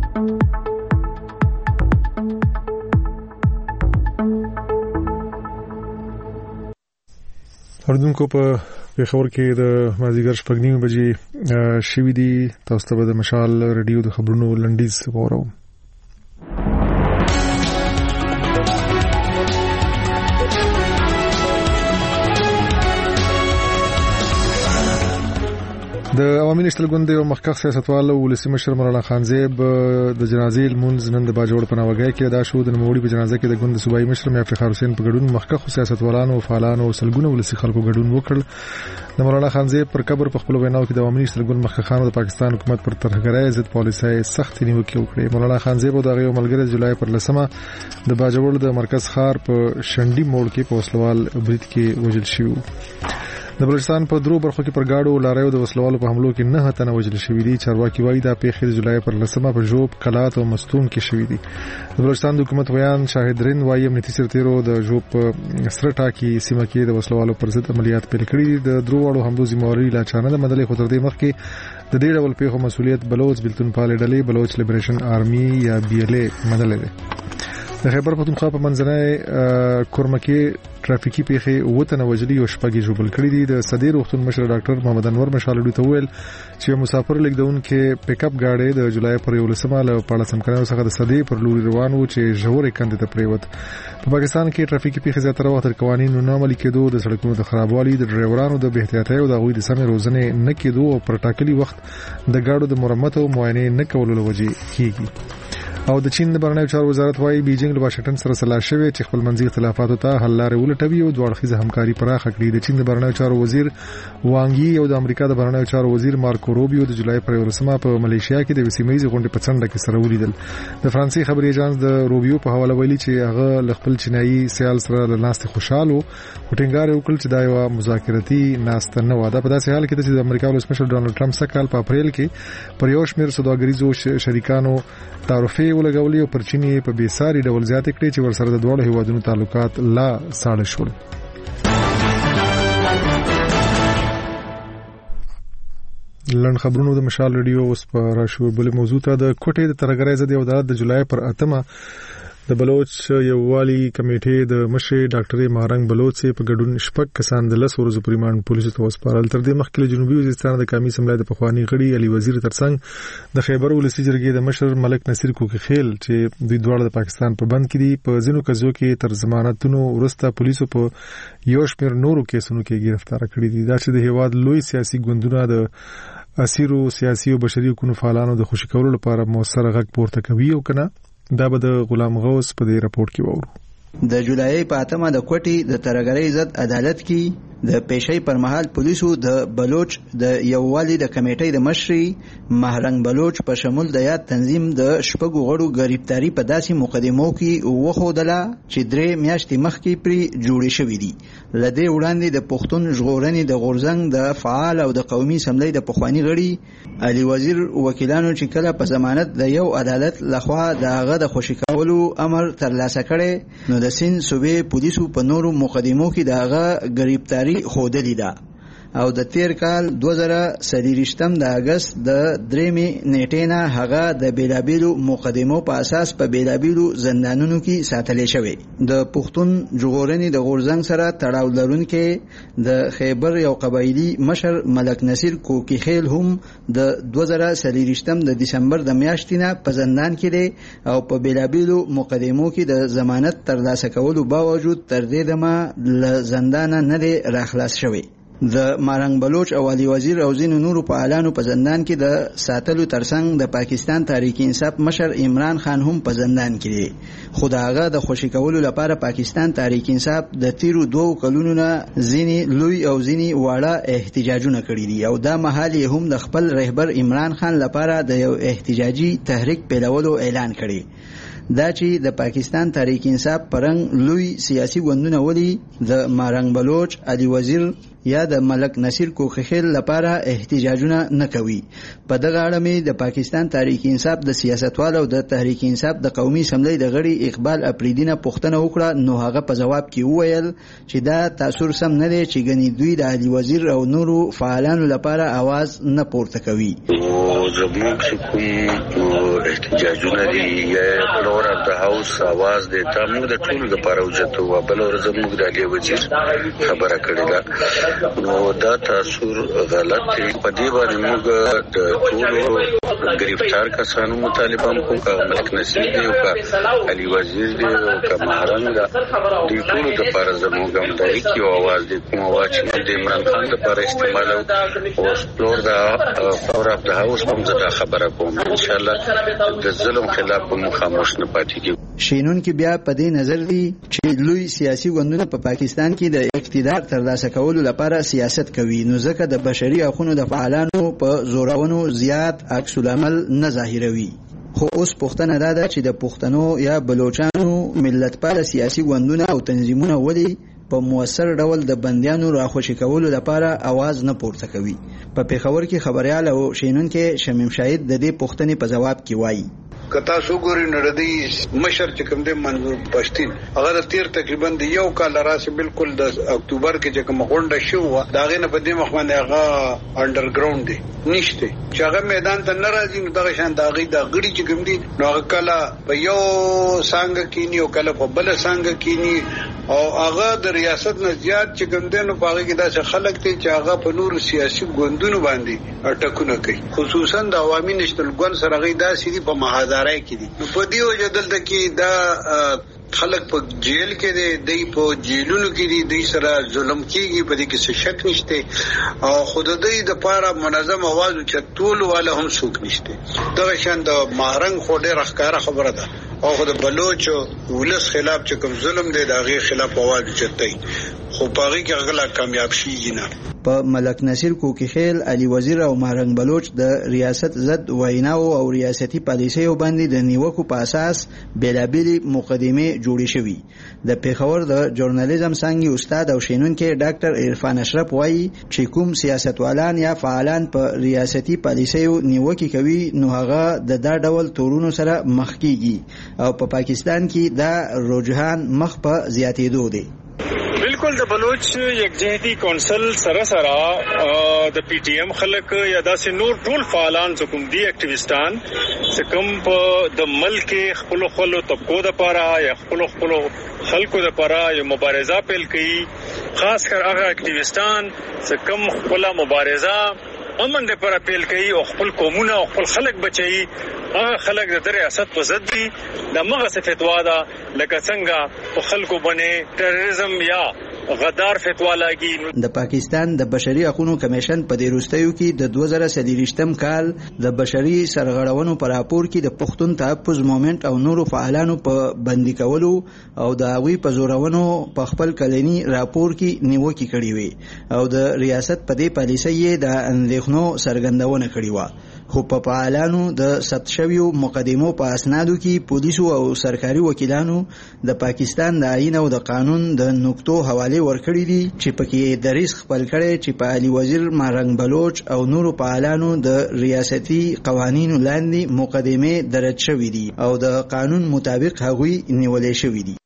اردوونکو په پیښور کې د مازیګر شپږ نیمې بجې شوې دي. تاسو ته د مشال رادیو د خبرونو لنډیز وورو. د عوامي نشتل ګوند یو مخکښ سیاستوال ولسی مشر مولانا خانزیب د جنازې لمونځ نن د باجوړ په نوګای کې ادا شو. د نوموړي په جنازه کې د ګوند صوبایي مشر میا افتخار حسین په ګډون مخکښ سیاستوالانو فعالانو سلګونه ولسی خلکو ګډون وکړ. د مولانا خانزیب پر قبر په خپل ویناو کې د عوامي نشتل ګوند مخکښانو د پاکستان حکومت پر ترهګرۍ ضد پالیسۍ سخت نیوکې وکړې. مولانا خانزیب او د هغه ملګری جولای پر لسمه د باجوړ د مرکز ښار په شنډي موړ کې په وسلوال برید کې وژل شو. د بلوچستان په درو برخو کې پر گاډو لاریو د وسلوالو په حملو کې نه تنه وژل شوي دي. چارواکي وایي دا پیښې د جولای پر لسمه په ژوب، کلات او مستون کې شوي دي. د بلوچستان د حکومت ویان شاهد رین وایي امنیتي سرتیرو د ژوب سره ټاکي سیمه کې د وسلوالو پر ضد عملیات پیل کړي دي. د درو واړو حملو ذمہواري لا چانه د مدلې خو تر دې مخکې د دې ډول پیښو مسولیت بلوچ بلتون پالې ډلې بلوچ لیبریشن آرمي یا بی ال ای مدلې ده. د خیبر پختونخوا په منځنۍ کورمکي ټرافیکي پیښې وته نوجلي او شپږی جوړل کړی دي. د صدر وختون مشر ډاکټر محمد انور مشالډو ته ویل چې مسافر لیکدون کې پک اپ گاډي د جولای پر یولسمه له پاړه سمکنه څخه د صدې پر لوري روان وو چې ژورې کندې ته پریوت. په پاکستان کې ټرافیکي پیښې زیاتره وخت قوانینو نه عملي کېدو، د سړکونو د خرابوالي، د ډرایورانو د بې احتیاطۍ او د غوي د سمې روزنې نه کېدو او پر ټاکلي وخت د گاډو د مرمت او معاینې نه کولو لوجې کیږي. او د چین د بهرنیو چارو وزارت وايي بیجینګ له واشنگټن سره سلا شوی چې خپل منځي اختلافاتو ته حل لارې ولټوي او دوه اړخیزه همکاري پراخه کړي. د چین د بهرنیو چارو وزیر وانګ یي او د امریکا د بهرنیو چارو وزیر مارکو روبیو د جولای پر ورسمه په ملیشیا کې د وسیمایي غونډې په څنډه کې سره ولیدل. د فرانسې خبري ایجانس د روبیو په حواله ویلي چې هغه خپل چینایي سیال سره له ناستې خوشاله او ټینګار وکړ چې دا یو مذاکراتي ناسته نه و. دا په داسې حال کې چې د امریکا ولسمشر ډونالد ټرمپ سره کال په اپریل کې پر یو شمېر سوداګریزو شریکانو تعرفه ولګولې او پر چین په بیساري ډول زیات کړي چې ورسره د دوه هیوادونو تعلقات لا ساړه شول. لن خبرونو د مشال ریډیو اوس په راشو بل موضوع ته د کوټې د ترګرای زدي عدالت د جولای پر اتمه د بلوچ یووالي کمیټې د مشر ډاکټر مهرنګ بلوچ په ګډون شپږ کسان د لس ورځې پریمان پولیسو ته وسپارل. تر دې مخکې جنوبي وزیرستان د قومي اسمبلی د پخوانی غړي علي وزیر ترڅنګ د خیبر ولسي جرګې د مشر ملک نصیر کوکی خیل چې دوی دواړه د پاکستان په بند کې دي په ځینو کزو کې تر ضمانتونو ورسته پولیسو په یو شمېر نورو کیسونو کې گرفتار کړي دي. دا چې د هیواد لوی سیاسي ګوندونه د اسیرو سیاسي او بشري حقوقو فعالانو د خوشی کولو لپاره موثر غږ پورته کوي او کنه دا به د غلام غوث په دې راپورټ کې وورو. د جولای په اتمه د کوټې د ترګرۍ ضد عدالت کې د پیشۍ پر مهال پولیسو د بلوچ د یووالي د کمیټې د مشري مهرنګ بلوچ په شمول د یاد تنظیم د شپږو غړو گرفتاری په داسې مقدمو کې وښودله چې درې میاشتې مخکې پرې جوړې شوې دي. لدې وړاندې د پښتون ژغورنې د غورځنګ د فعال او د قومي اسمبلی د پخوانی غړي علي وزیر وکیلانو چې کله په ضمانت د یو عدالت لخوا د هغه د خوشی کولو امر ترلاسه کړي نو د سین صوبې پولیسو په نورو مقدمو کې د هغه گرفتاری خودلی ده او د تیر کال دوه زره څلوېښتم د اگست د درېمې نیټې نه هغه د بیلابیلو مقدمو په اساس په بیلابیلو زندانونو کې ساتلې شوی. د پښتون ژغورنې د غورځنګ سره تړاو لرونکي د خیبر یو قبایلی مشر ملک نصیر کوکی خیل هم د دوه زره څلوېښتم د دسمبر د میاشتې نه په زندان کې دی او په بیلابیلو مقدمو کې د ضمانت ترلاسه کولو باوجود تر دې دمه له زندان نه دی راخلاص شوی. د مهرنګ بلوچ او علي وزیر او ځینو نورو فعالانو په زندان کې د ساتلو ترڅنګ د پاکستان تحریک انصاف مشر عمران خان هم په زندان کې دی. خو د هغه د خوشی کولو لپاره پاکستان تحریک انصاف د تیرو دوو کلونو نه ځینې لوی او ځینې واړه احتجاجونه کړي دي او دا مهال یې هم د خپل رهبر عمران خان لپاره د یو احتجاجي تحریک پیلولو اعلان کړي. دا چې د پاکستان تحریک انصاف پرنګ لوی سیاسي ګوندونه ولي د مهرنګ بلوچ علي وزیر یا د ملک نصیر کوخیل لپاره احتجاجونه نه کوي. په دغه اړه مې د پاکستان تحریک انصاف د سیاستوالو د تحریک انصاف د قومي اسمبلی د غړي اقبال اپریدینه پوښتنه وکړه نو هغه په جواب کې وویل چې دا تاثیر سم نه دی چې غني دوی د علي وزیر او نورو فعالانو لپاره आवाज نه پورته کوي. زموږ کوم احتجاجونه دي یا فلور اف د هاوس आवाज دی تا موږ د ټولو لپاره وجته و بل ور زموږ د علي وزیر خبره کړې ده نو دا تاثیر غلط دی. په دې باندې موږ د ټولو گرفتار کسانو مطالبه هم کوم که ملک نصیر دی او که علي وزیر دی او که مهرنګ دا د ټولو لپاره زموږ همداري کې आवाज دی کوم आवाज چې د عمران خان لپاره استعمال او فلور دا فور اف د هاوس هم زه خبره کوم ان شاء الله د ظلم خلاف هم خاموش نه پاتې کیږي. شینون کې بیا په دې نظر دی چې لوی سیاسي ګوندونه په پا پاکستان کې د اقتدار ترلاسه کولو لپاره سیاست کوي، نو ځکه د بشري حقوقو د فعالانو په زورونو زیات عکس العمل نه ظاهروي. خو اوس پوښتنه دا ده چې د پښتنو یا بلوچستانو ملتپال سیاسي ګوندونه او تنظیمونه ولې په موثر ډول د بندیانو راخوشي کولو لپاره आवाज نه پورته کوي. په پیښور کې خبريال او شینون کې شمیم شاهد د دې پوښتنې په جواب کې وایي کتا سو ګوري نړدي مشر چې کوم د منظور پښتين هغه تیر تقریبا د یو کال راځي بالکل د اکتوبر کې چې کوم غونډه شو دا غنه په دې مخ باندې هغه انډرګراوند دی نشته چې هغه میدان ته ناراضي نو دغه شان دا غي د غړي چې کوم دي نو هغه کله په یو څنګه کینی او کله په بل څنګه کینی او هغه د ریاست نه زیات چې کوم دي نو پاره کې دا خلک ته چې هغه په نور سیاسي ګوندونو باندې اټکونه کوي، خصوصا د عوامي نشتل ګوند سره غي دا سړي په محاذره کې دي. نو په دې وجه دلته کې دا خلک په جیل کې دي، دی په جیلونو کې دي، دی سره ظلم کیږي، په دې کې څه شک نشته او خود دې د پاره منظم आवाज چتول والا هم څوک نشته. دا شان د مهرنګ خو ډېر ښکارا خبره ده او خود بلوچ ولس خلاف چې کوم ظلم دی دا غي خلاف आवाज چتای خو پاره کې غلا کامیاب شي نه. په ملک نصیر کوکیخیل علي وزیر او مهرنګ بلوچ د ریاست ضد ویناو او ریاستي پالیسیو باندې د نیوکو په اساس بیلابېلې مقدمه جوړې شوې. د پیښور د ژورنالیزم څنګه استاد او شینون کې ډاکټر عرفان اشرف وایي چې کوم سیاستوالان یا فعالان په ریاستي پالیسیو نیوکې کوي نو هغه د دا ډول تورونو سره مخ کیږي او په پا پاکستان کې دا رجحان مخ په زیاتېدو دی. بالکل د بلوچ یکجهتي کونسل سره سره د پی ټی ایم خلک یا داسې نور ټول فعالان کوم دي اکټیویستان چې کوم په د ملک خپل خپل طبقو د لپاره یا خپل خپل خلکو د لپاره یو مبارزه پیل کړي، خاص کر هغه اکټیویستان چې کوم خپل مبارزه امن د لپاره پیل کړي او خپل قومونه او خپل خلک بچي، هغه خلک د ریاست په ضد دي. د مغه فتوا ده لکه څنګه په خلکو باندې ټیرریزم یا غدار فتوا لاګي. د پاکستان د بشري حقوقو کمیشن په دې وروستیو کې د دوه زره څلوېښتم کال د بشري سرغړونو پر راپور کې د پښتون تحفظ مومنت او نورو فعالانو په بندي کولو او د هغوی په زورونو په خپل کلنی راپور کې نیوکې کړې وې او د ریاست په دې پالیسۍ د اندېښنو څرګندونه کړې وه. خو په فعالانو د ثبت شویو مقدمو په اسنادو کې پولیسو او سرکاري وکیلانو د پاکستان د آئین او د قانون د نقطو حواله ورکړي دي چې پکې د ریسک خپل کړي چې په علي وزیر مهرنګ بلوچ او نورو فعالانو د ریاستي قوانینو لاندې مقدمه درج شوې دي او د قانون مطابق هغوی نیولې شوې دي.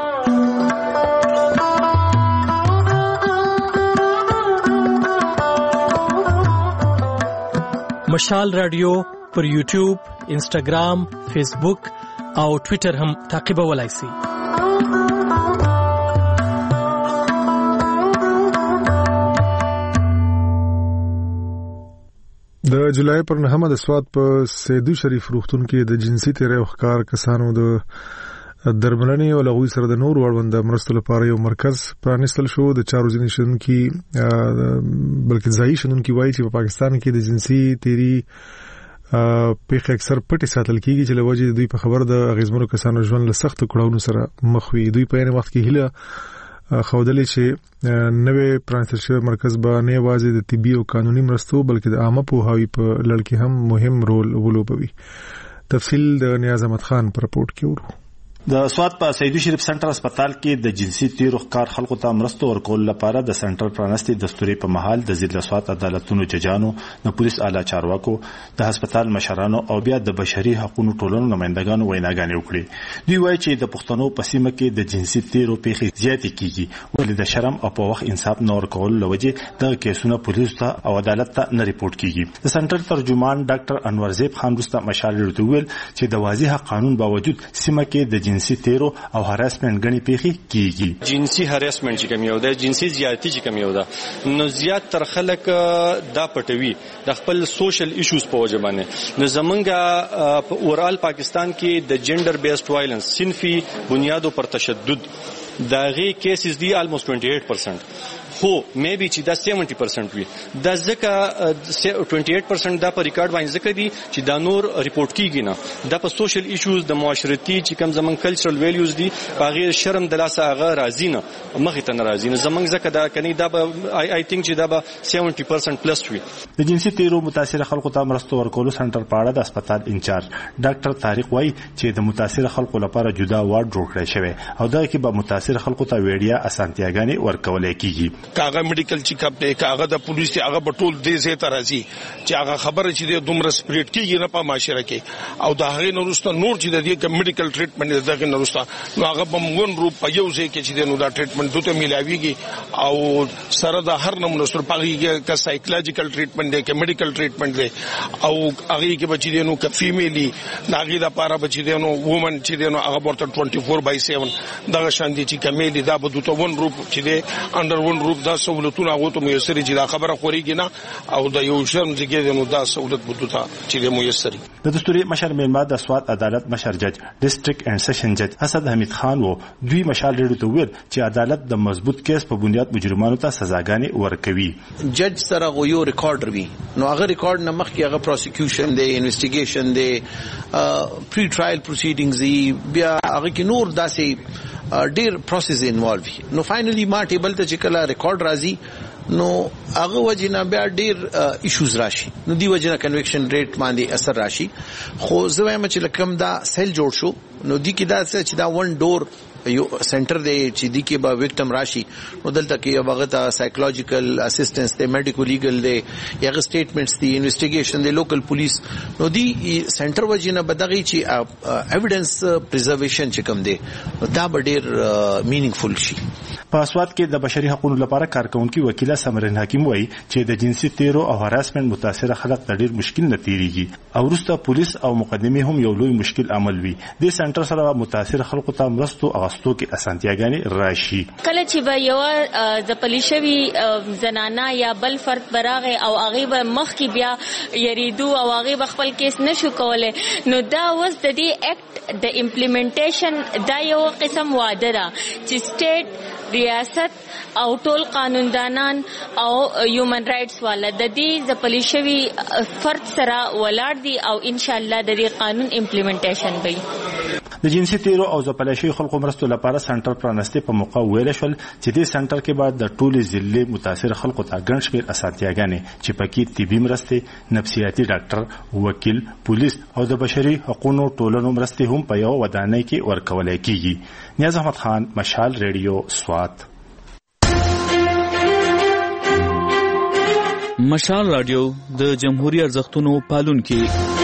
مشال رادیو پر یوټیوب، انسټاګرام، فیسبوک او ټوئیټر هم تعقیبولای شئ. د جولای پر نهمه د سواد په سیدو شریف روغتون کې د جنسي تیری او ښکار کسانو د درملنې او لغوي سره د نور وړاندې مرستو لپاره یو مرکز پرانیستل شو. د چارو ځینې شنونکي بلکې ځایي شنونکي وایي چې په پاکستان کې د جنسي تیری پیښې اکثر پټې ساتل کیږي چې له وجې دوی په خبر د اغیزمنو کسانو ژوند له سختو کړاوونو سره مخ وي. دوی په یعنی وخت کې هیله ښودلې چې نوې پرانیستل شوی مرکز به نه یوازې د طبي او قانوني مرستو بلکې د عامه پوهاوي په لړ کې هم مهم رول ولوبوي. تفصیل د نیاز احمد خان پر رپورټ کې ورو. د سواد په سیدو شریف سنټر هسپتال کې د جنسي تیرو ښکار خلکو ته مرستو ورکول لپاره د سنټر پرانستي دستوري په محل د ضد سواد عدالتونو ججانو، د پولیس اعلی چارواکو، د هسپتال مشرانو او بیا د بشري حقوقو ټولنو نمائندګانو ویناګانې وکړي. دوی وایي چې د پښتنو په سیمه کې د جنسي تیرو پیښې زیاتې کیږي ولې د شرم او په وخت انصاف نه ورکول لوجه د کیسونو پولیس ته او عدالت ته نه ریپورت کیږي. د سنټر ترجمان ډاکټر انور زیب خان رستا مشال ورته ویل چې د واضح قانون باوجود سیمه کې د جنسي تیرو او هراسمنت غني پیخي کیږي. جنسي هراسمنت چې کوم یو ده، جنسي زیاتی چې کوم یو ده، نو زیات تر خلک دا پټوي د خپل سوشل ایشوز په وجه باندې. نو زمونږ په اورال پاکستان کې د جندر بیسډ وایلنس صنفي بنیادو پر تشدد داغه کیسز دی almost twenty-eight percent، خو مې بي چې دا seventy percent وي. دا ځکه twenty-eight percent دا په ریکارډ باندې ځکه دي چې دا نور ریپورت کیږي نه. دا په سوشل ایشوز د معاشرتي چې کوم زمون کلچرل ویلیوز دي هغه شرم د لاسه هغه راځي نه، مخې ته ناراضي نه. زمون ځکه دا کني دا به آی تھنک چې دا به seventy percent پلس وي. د جنسي تیرو متاثر خلکو ته مرستو ورکولو سنټر پاړه د هسپتال انچارج ډاکټر طارق وای چې د متاثر خلکو لپاره جدا وارډ جوړ کړی شوی او دا کې به متاثر خلکو ته ویډیا اسانتیاګانې ورکول کیږي. کاغه میډیکل چیک اپ دی، کاغه د پولیس دی، هغه بټول دې زه ته راځي چې هغه خبره چې د دومره سپریټ کیږي نه په معاشره کې، او د هغه نورسته نور چې د دې میډیکل ټریټمنټ دغه نورسته نو هغه بمون روپ په یو ځای کې چې د نو دا ټریټمنټ دوته ملاويږي او سره د هر نمونه سره پغیږي که سایکولوژیکل ټریټمنټ دی که میډیکل ټریټمنټ دی او هغه کې بچی دی نو که فیمیلی ناغي د پاره بچی دی نو وومن چې دی نو هغه ورته twenty-four by seven دغه شان دي چې کمیلی دا به دوته ون روپ چې دی انډر ون روپ دا سہولتونه هغه ته میسر چې دا خبره خوريږي نه او د یو شرم ځګې نو دا سہولت بده چې د میسر. د دستوري مشر میلمه د سواد عدالت مشر جج ډیسټریکټ اینڈ سیشن جج اسد حمید خان وو دوی مشال ریډو ته ویل چې عدالت د مضبوط کیس په بنیاد مجرمانو ته سزاګانې ورکوي. جج سره غو یو ریکارډر وی نو هغه ریکارډ نه مخکې هغه پروسیکیوشن دی، انویسټیګیشن دی، پری ټرایل پروسیډینګز دی، بیا هغه کې نور داسې ډیر پروسس انوالو وي. نو فائنلی ما ټیبل ته چې کله ریکارډ راځي نو هغه وجنه بیا ډیر ایشوز راشي، نو دی وجنه کنویکشن ریټ باندې اثر راشي. خو زه وایم چې لکم دا سیل جوړ شو نو دی کې دا چې دا ون ډور یو سنټر دی چې دی کې به وکټم راشي نو دلته کې هغه ته سایکولوژیکل اسسټنس دی، میډیکل لیګل دی، هغه سټیټمنټس دی، انویسټیګیشن دی، لوکل پولیس. نو دی سنټر وجنه بدغی چې ایویډنس پریزرویشن چې کوم دی دا به ډیر مینینګفل شي. په اسواد کې د بشري حقوقو لپاره کارکونکي وکیله سمرن حکیم وایي چې د جنسي تیرو او هراسمنت متاثر خلک د ډیر مشکل نه تیریږي او وروسته پولیس او مقدمه هم یو لوی مشکل عمل وي. د سنټر سره متاثر خلکو ته مرستو اغستو کې اسانتیاګانې راشي. کله چې به یو د پلیشوي زنانا یا بل فرد براغه او هغه به مخ کې بیا یریدو او هغه به خپل کیس نشو کولای، نو دا اوس د دې اکټ د امپلیمنټیشن دا یو قسم وعده ده چې سټیټ ریاست او ټول قانوندانان او هیومن رائټس والا د دې د پلیشوي فرد سره ولاړ دي او ان شاء الله د دې قانون امپلیمنټیشن وي. د جنسي تیرو او د پلیشوي خلکو مرستو لپاره سنټر پرانسته په موقع ویل شول چې د سنټر کې بعد د ټولي ضلع متاثر خلکو ته ګڼ شمېر اسانتیاګانې چې پکې طبي مرستې، نفسیاتي ډاکټر، وکیل، پولیس او د بشري حقوقو ټولنو مرستې هم په یو ودانۍ کې ورکول کیږي. نیاز احمد خان، مشال ریډیو، سوات. مشال رادیو د جمهوریت ارزښتونو پالونکي.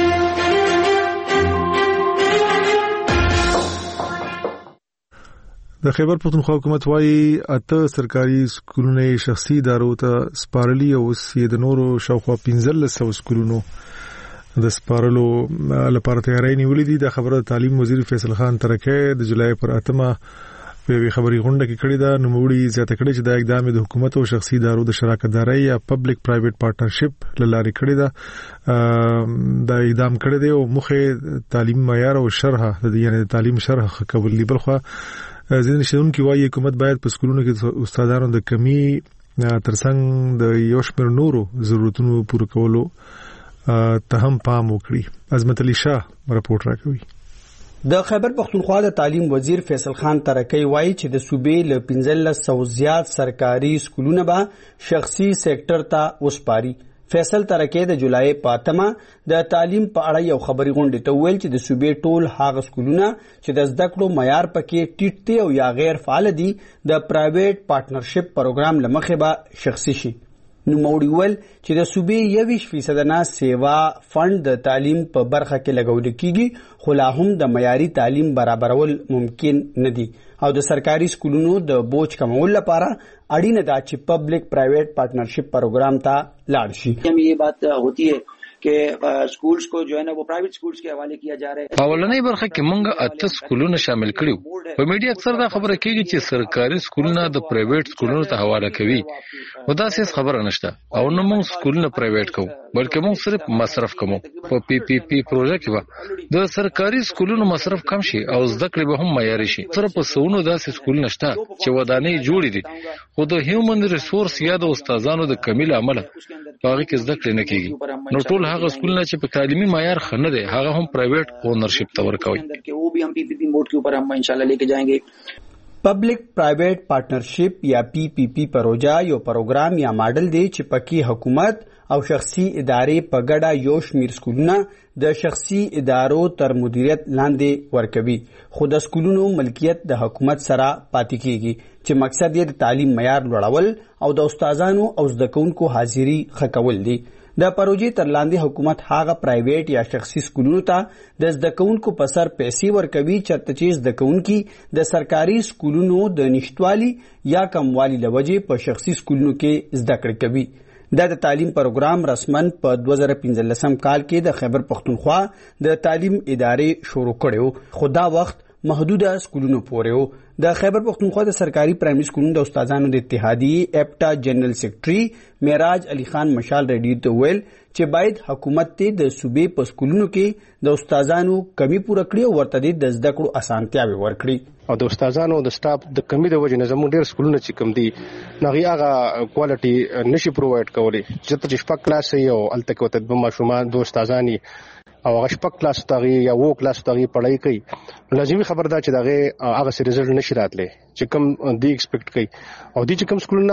د خیبر پختونخوا حکومت وايي اته سرکاري سکولونه شخصي ادارو ته سپارلي او سې د نورو شاوخوا پنځلس سوه سکولونو د سپارلو لپاره تیاری نیولې دي. د خبره تعلیم وزیر فیصل خان ترکه د جولای پر اتمه په خبري غونډه کې کړې ده. نو موږ زیاته کړې چې دا اقدام د حکومت او شخصي ادارو د شراکت داري یا پبلک پرایویټ پارټنرشپ لارې کړې ده. دا اقدام کړی دی او مخه تعلیم معیار او شرح د یعنی تعلیم شرح کول دی. بلخو ځینې شنونکي وايي حکومت باید په سکولونو کې استادانو د کمی ترڅنګ د یو شمېر نورو ضرورتونو پوره کولو ته هم پام وکړي. عظمت علي شاه راپورټ راکوي. د خیبر پختونخوا د تعلیم وزیر فیصل خان ترکی وایي چې د صوبې له پنځلس سوه زیات سرکاري سکولونه به شخصي سېکټر ته وسپاري. فیصل ترکی د جولای په اتمه د تعلیم په اړه یو خبري غونډه ته ویل چې د صوبې ټول هغه سکولونه چې د زده کړو معیار پکې ټیټ دی او یا غیر فعال دي د پرایویټ پارټنرشپ پروګرام لمخې به شخصي شي. نو موړي ول چې د صوبې یویش فیصد نه سیوا فند د تعلیم په برخه کې لګول کیږي، خو لا هم د معیاري تعلیم برابرول ممکن نه دي او د سرکاري سکولونو د بوج کمول لپاره اړینه ده چې پبلک پرایویٹ پارٹنرشپ پروگرام ته لاړ شي. یہ بات ہوتی ہے कि स्कूल्स को जो है ना वो प्राइवेट स्कूल्स के हवाले किया जा रहा है. اولنې برخه کې موږ اته سکولونه شامل کړیو. په میډیا اکثر دا خبره کیږي چې سرکاري سکولونه د پرایویټ سکولونو ته حواله کوي. ودا څه خبره نشته او نو موږ سکولونه پرایویټ کوو بلکې موږ صرف مصرف کوو. په پی پی پی پروژه کې به د سرکاري سکولونو مصرف کم شي او زده کړې به هم معیاري شي. صرف په سونو داسې سکول نشته چې ودانۍ جوړې دي خو د هیومن ریسورس یا د استادانو د کمی له امله هغه کې زده کړې نه کیږي. نو ټول هغه سکولونه چې په تعلیمي معیار ښه نه دي هغه هم پرایویټ اونرشپ ته ورکوي. پبلک پرایویټ پارټنرشپ یا پی پی پی پروژه یو پروګرام یا ماډل دی چې پکې حکومت او شخصي ادارې په ګډه یو شمیر سکولونه د شخصي ادارو تر مدیریت لاندې ورکوي خو د سکولونو ملکیت د حکومت سره پاتې کیږي چې مقصد یې د تعلیم معیار لوړول او د استادانو او زده کوونکو حاضري ښه کول دي. د پروژې تر لاندې حکومت هغه پرایویټ یا شخصي سکولونو ته د زده کوونکو په سر پیسې ورکوي چېرته چې زده کوونکي د سرکاري سکولونو د نشتوالي یا کموالي له وجې په شخصي سکولونو کې زده کړې کوي. دا د تعلیم پروګرام رسمن په دوه زره پنځلسم کال کې د خیبر پختونخوا د تعلیم ادارې شروع کړو خو دا وخت محدوده سکولونو پورې و. د خیبر پختونخوا د سرکاري پرایمري سکولونو د استادانو د اتحادیې اپټا جنرال سیکرټري معراج علي خان مشال ریډیو ته ویل چې باید حکومت ته د صوبې په سکولونو کې د استادانو کمی پوره کړي او ورته د زده کړو اسانتیاوي ورکړي. او د استادانو د سټاف د کمی د وجې نه زموږ ډېر سکولونه چې کم دي نغې هغه کوالټي نشي پرووایډ کولی چې ته شپږ کلاس یې او هلته کې ورته دوه ماشومان دوه استادان او هغه شپږ کلاس ته یا وو کلاس ته پړای کوي. لازمي خبر دا چې دغه هغه سي رزلټ نشي راتلی چې کوم دی ایکسپیکټ کوي او دی چې کوم سکولونه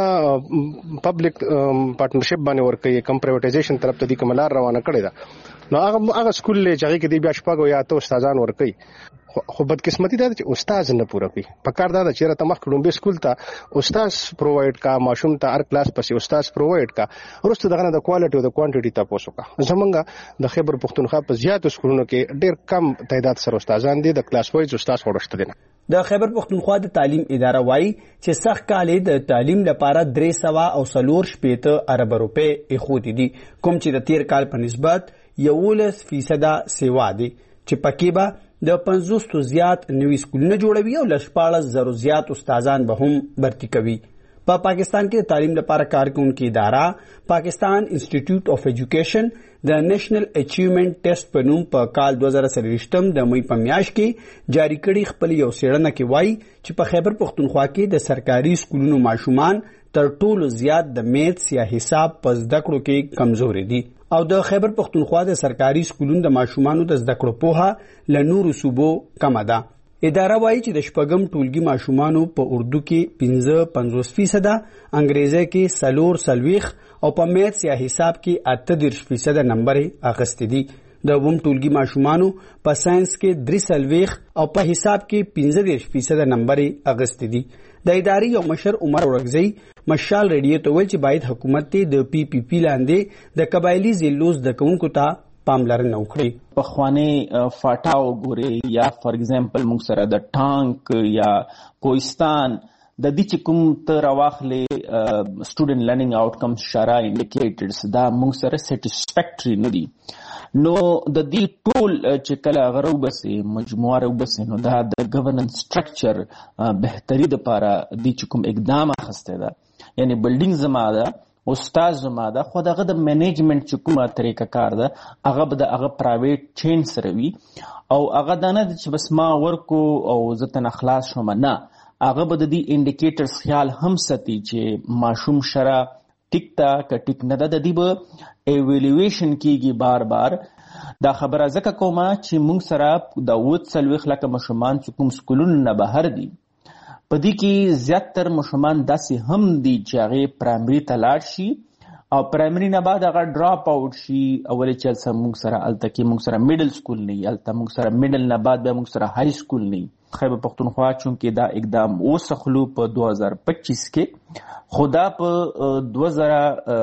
پبلک پارټنرشپ باندې ور کوي کوم پرایویټایزیشن طرف ته دی کوملار روانه کړی دا نو هغه هغه سکول له چې کې دی بیا شپږ یا ته استادان ور کوي خو بدقسمتي دا چې استاد نه پوره کوي. په کار دا چې راته مخ کړم به سکول ته استاد پرووایډ کا ماشوم ته هر کلاس پسې استاد پرووایډ کا ورسته دغه د کوالټي او د کوانټیټي تاسو کا زمونږ د خیبر پختونخوا په زیاتو سکولونو کې ډېر کم تعداد سره استادان دي د کلاس وایز استاد ورشته دي. د خیبر پختونخوا د تعلیم اداره وایي چې سخت کالې د تعلیم لپاره درې سوه او څلور شپېته ارب روپۍ ایښودي دي کوم چې د تیر کال په نسبت یولس فیصده سیوا دي چې پکې به د پنځوستو زیات نوي سکولونه جوړوي او له شپاړس زرو زیات استادان به هم برتي کوي. په پا پاکستان کې د تعلیم لپاره کار کوونکې اداره پاکستان انسټیټیوټ اف ایجوکیشن د نیشنل اچیومنٹ ټیسټ په نوم په کال دوه زره څلوېښتم د مې په میاشت کې جاری کړي خپل یو څېړنه کې وایي چې په خیبر پختونخوا کې د سرکاري سکولونو ماشومان تر ټولو زیات د میتس یا حساب په زده کړو کې کمزوري دي او د خیبر پختونخوا د سرکاري سکولونو د ماشومانو د زده کړو پوهه له نورو صوبو کمه ده. اداره وایي چې د شپږم ټولګي ماشومانو په اردو کې پنځه پنځوس فیصده انګریزي کې څلور څلوېښت او په میتس یا حساب کې اته دېرش فیصده نمبر اخیستي دي. د اووم ټولګي ماشومانو په ساينس کې درې څلوېښت او په حساب کې پنځه دېرش فیصده نمبر اخیستي دي. د ادارې یو مشر عمر اورګزی مشال ریډیو ته ویل چې باید حکومت ته د پی پی پی لاندې د قبایلی ضلعو زده کوونکو ته پاملرنه وکړي. په خوانې فاټا وګوري یا فار ایگزامپل موږ سره د ټانک یا کوهستان د دې چې کوم ته راواخلې سټوډنټ لرنینګ آوټکم شارا انډیکیټرز دا موږ سره سټیسفیکټري نه دي. نو د دې ټول چې کله غرو بسې مجموعه رو بسې نو دا د گورننس سټرکچر بهتري د پاره د چې کوم اقدام اخسته ده یعنی بلډینګ زما ده استاد زما ده خو دغه د منیجمنت چې کومه طریقه کار ده هغه به د هغه پرایویټ چین سره وي او هغه دا نه چې بس ما ورکو او زه تنه خلاص شوم نه هغه به د دې انډیکیټرز خیال هم ساتي چې ماشوم شرا ټیک تا ک ټیک نه ده د دې به ایوالویشن کیږي بار بار. دا خبره ځکه کومه چې موږ سره د اووه څلوېښت لکه ماشومان چې کوم سکولونو نه بهر دي په دې کې زیاتره ماشومان داسې هم دي چې هغې پرایمري ته لاړ شي او پرایمري نه بعد هغه ډراپ آوټ شي اولې چې هلته موږ سره هلته کې موږ سره میډل سکول نه وي هلته موږ سره میډل نه بعد بیا موږ سره های سکول نه وي. خیبر پختونخوا چونکې دا اقدام وسخلو په دوه زره پچیس کې خو دا په دوه زره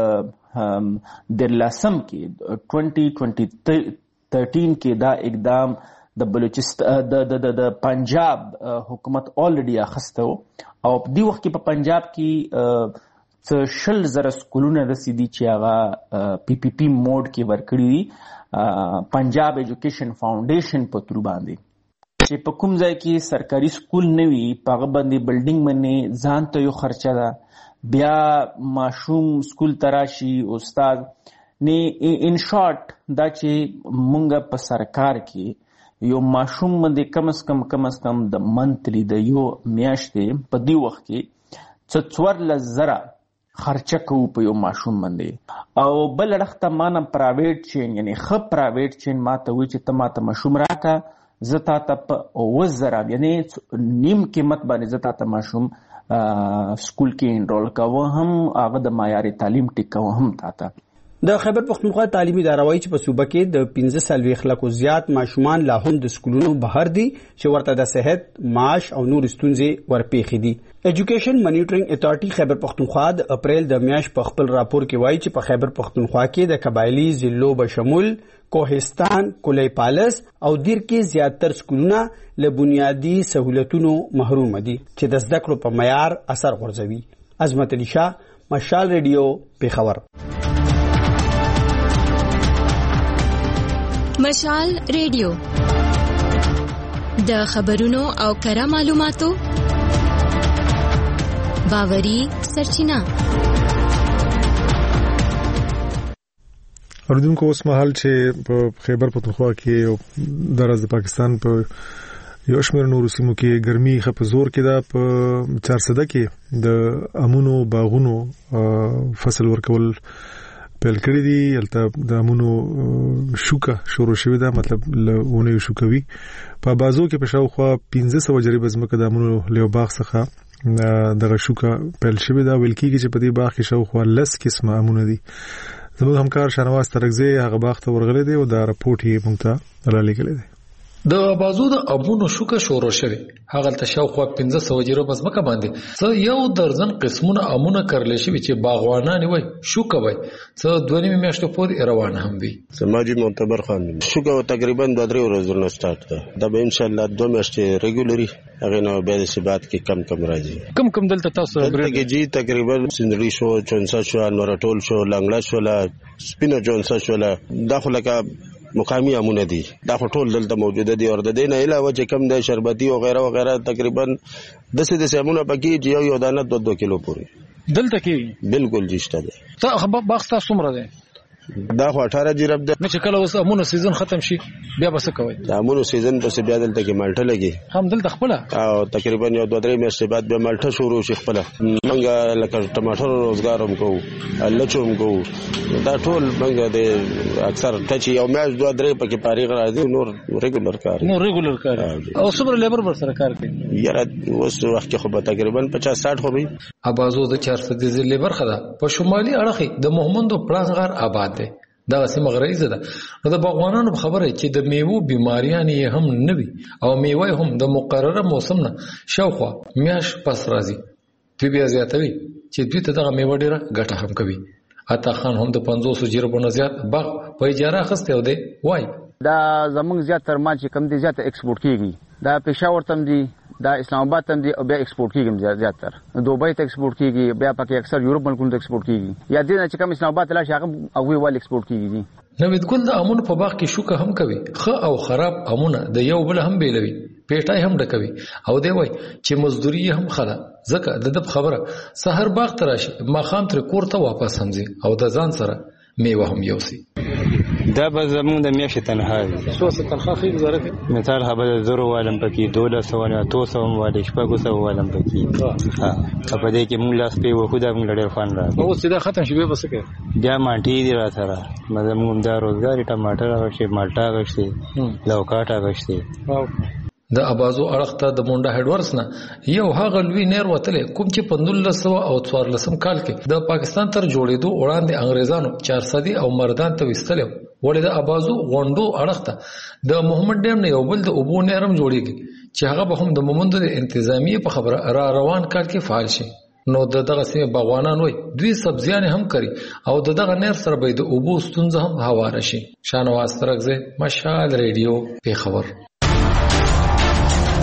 دیارلسم کې ټوینټي ټوینټي تھرټین کې دا اقدام د بلوچستان د د د پنجاب حکومت الریډي اخسته او په دې وخت کې په پنجاب کې څه شل زره سکولونه داسې دي چې هغه پی پی پی موډ کې ورکړي دي پنجاب ایجوکیشن فاونډیشن په تور باندې، چې په کوم ځای کې سرکاري سکول نه وي په هغه باندې بلډینګ باندې ځان ته یو خرچه ده، بیا ماشوم سکول ته راشي استاد نه. ان شارټ دا چې مونږ په سرکار کې یو ماشوم باندې کم از کم کم از کم د منتلی د یو میاشتې په دی وخت کې څه څوارلس زره خرچه کوو په یو ماشوم باندې. او بل اړخ ته مانه پرایویټ چین یعنی ښه پرایویټ چین ماته وایي چې ته ماته ماشوم راکه زه تا ته په اووه زره یعنی نیم قیمت باندې زه تا ته ماشوم سکول کې انرول کوه، هم هغه د معیاري تعلیم ټیکوه هم تا ته. د خیبر پختونخوا تعلیمي اداره وایي چې په صوبه کې د پنځه څلوېښت لکو زیات ماشومان لا هم د سکولونو بهر دي چې ورته د صحت، معاش او نور ستونزې ورپېښې دي. ایجوکیشن مانیټرینګ اتارټي خیبر پختونخوا د اپریل د میاشت په خپل راپور کې وایي چې په خیبر پختونخوا کې د قبایلی ضلعو بشمول کوهستان، کلی پالس او دیر کې زیاتر سکولونه له بنیادی سہولتونو محروم دي چې د زده کړو په معیار اثر غورځوي. عظمت علي شاه، مشال ریډیو، پیښور. مشال ریډیو د خبرونو او کره معلوماتو باوري سرچینه. اوریدونکو اوس مهال چې په خیبر پختونخوا کې درز د پاکستان په یو شمېر نورو سیمو کې ګرمي خپ زور کې ده، په چارسده کې د امونو باغونو فصل ورکول پیل کړی دي. البته د امونو شوکه شروع شوې ده، مطلب لونه شوکوي په بازو کې په شاوخوا پنځه سوه جریب ځمکه د امونو له باغ څخه دغه شوکه پیل شوې ده. ویل کېږي چې په دې باغ کې شاوخوا لس قسمه امونه دي. زموږ همکار شانواز ترکزی هغه باغ ته ورغلی دی او دا راپورټ یې موږ ته رالیږلی دی. د بازو د امونو شوکه شروع شوی، هغه ته شاوخوا پنځه سوه جریب ځمکه باندې څه یو درزن قسمونه امونه کرلی شوي چې باغوانان وای شوکه وای څه دوه نیمې میاشتې پورې روان هم وي. سماجي معتبر خان شوکه تقریبا دوه درې ورځې نه سٹارټ ده، دا به ان شاء الله دوه میاشتې ریګولري هغه نو بیا د ثبات کې کم کم راځي. کم کم دلته تاسو برګه جی تقریبا سندري شو، چونسا شو، نورټول شو، لنګلا شو، سپینو جونسا شو، داخله کا مقامی امونه دي، دا ټول دلته موجوده دي. او د دې نه علاوه چې کم د شربتي او غیره او غیره تقریبا د څه د سیمونه پکې چې یو دانه دوه دوه کیلو پورې دلته کې بالکل جشته ده. ته خبر باغ تاسو څومره ده؟ دا خو اٹھارہ جریب ده. نه چې کله اوس امونو سیزن ختم شي بیا به څه کوي؟ د امونو سیزن پس بیا دلته کې مالټه لګي، هم دلته خپل او تقریبا یو دوه درې میاشتې بعد بیا مالټه شروع شي خپل. منګه لکه ټماټر روزګار هم کوو، لچو هم کوو، دا ټول منګه د اکثر ټچ یو میاش دوه درې پکې پاریغ راځي، نور ریګولر کار نور ریګولر کار. او څومره لیبر ور سره کار کوي؟ یاره اوس وخت کې خو به تقریبا پچاس ساټ خو وي. ابازو د چارسده ځلې لیبر خدا په شمالي اړخ د محمدو پړانغار آباد ده، دا سیمه غریزه ده. نو د باغوانانو خبره چې د میوو بیماریان یې هم نه وي او میوه هم د مقرره موسم نه شاوخوا میاش پس راځي. دوی بیا زیاتوي چې دوی ته دغه میوه ډیره ګټه هم کوي. عطا خان هم د پنځوسو جریبونو زیات باغ په اجاره اخیستی او دی وایي دا زمونږ زیاتره مال چې کم دی زیاته ایکسپورټ کیږي، دا پېښور ته هم دي، دا اسلام آباد ته هم دي او بیا ایکسپورټ کیږي زیاتره دوبۍ ته ایکسپورټ کیږي، بیا پکې اکثر یورپ ملکونو ته ایکسپورټ کیږي، یا دې نه چې کم اسلام آباد ته لاړ شي هغه هغوی ول ایکسپورټ کیږي. نوید ګل د امونو په باغ کې شوکه هم کوي، ښه او خراب امونه د یو بل هم بیلوي، پیټای هم ډکوي او دی وای چې مزدوري هم خلا ځکه د دب خبره سحر باغ ته راشي ماخام تر کور ته واپس همزي او د ځان سره میوه هم یوسي. دا به زمونږ د میاشتې تنخواه وي. څو څه تنخواه ښه ګزاره کوي؟ مثال خبره د زرو والم پکې، دولس سوه اتو سوه هم والي، شپږو سوه والم پکې. ها په دې کې مونږ لاس پې وکړو، دا مونږ ډېر خوند راکړو. اوس چې دا ختم شي بیا به څه کوې؟ بیا مالټې دي را سره، زمونږ همدا روزګار یې ټماټر اغوښتې، مالټه اغوښتې، لوکاټ اغوښتې. د ابازو اړخ ته د مونډا هډورس نه یو هغه لوی نیر وتلی کوم چې په نولس سوه او څوارلسم کال کې د پاکستان تر جوړېدو وړاندې انګریزانو چارسدي او مردان ته ویستلی ولې د ابازو غونډو اړخ ته د محمد ډیم نه یو بل د اوبو نیر هم جوړېږي چې هغه به هم د مومندو د انتظامیې په خبره را روان کال کې فعال شي. نو د دغه سیمې باغوانان وای دوی سبزیان هم کوي او د دغه نیر سره به د اوبو ستونزه هم هواره شي. شانواز ترکزی، مشال ریډیو، پیښور.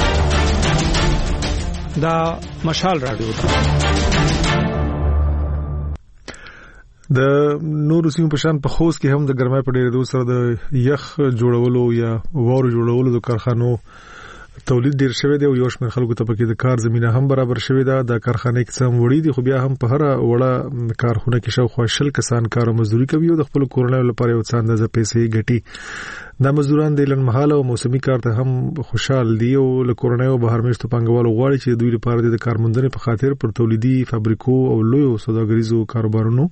دا مشال رادیو ده. د نورو سیمو په شان په خوست کې هم د ګرمۍ په ډېرېدو سره د یخ جوړولو یا واورو جوړولو د کارخانو تولید ډیر شوی دی او یو شمېر خلکو ته پکې د کار زمينه هم برابر شوی ده. د کارخانه کې څم وړي دي خو بیا هم په هر وړه کارخونه کې شاوخوا شل کسان کار او مزدوري کوي او د خپل کورنۍ لپاره یو څه اندازه پیسې ګټي. دا مزدوران د لنمحاله او موسمي کار ته هم خوشحال دي او له کورنۍ او بهر میشتو پنګوالو غواړي چې دوی لپاره د کارموندنې په خاطر پر تولیدي فابریکو او لویو سوداګریزو کاروبارونو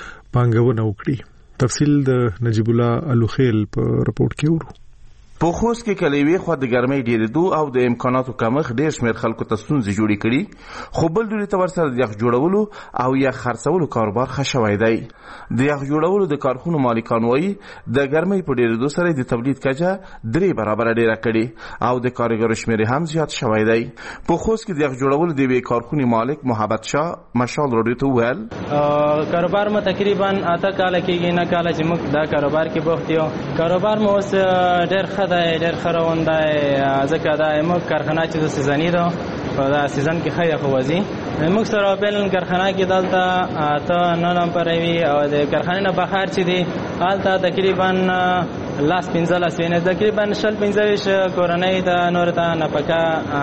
پنګونه وکړي. تفصیل د نجیب الله الوخیل په رپورت کې ورو. په خوست کې کلیوي خو د ګرمۍ ډېرېدو او د امکاناتو کمښت ډېر شمېر خلکو ته ستونزې جوړې کړي خو بل ډولې ته ورسره د یخ جوړولو او یخ خرڅولو کاروبار ښه شوی دی. د یخ جوړولو د کارخونو مالکان وایي د ګرمۍ په ډېرېدو سره د تولید کچه درې برابره ډېره کړې او د کارګرو شمېر هم زیات شوی دی. په خوست کې د یخ جوړولو د یوې کارخونې مالک محبت شاه مشال راډیو ته وویل کاروبار مو تقریبا اته کاله کېږي نه کاله چې موږ دا کاروبار کې بوخت یو. کاروبار مو اوس ډېر ښه دی ډېر ښه روان دی ځکه دا زموږ کارخانه چې د سیزني ده په دا سیزن کې ښه یخ وځي. موږ سره بیلن کارخانه کې دلته اته نه نمبر وي او د کارخانې نه بهر چې دی هلته تقریبا لاس پنځلس وي نه تقریبا شل پنځه ویشت کورنۍ ته نور ته نفقه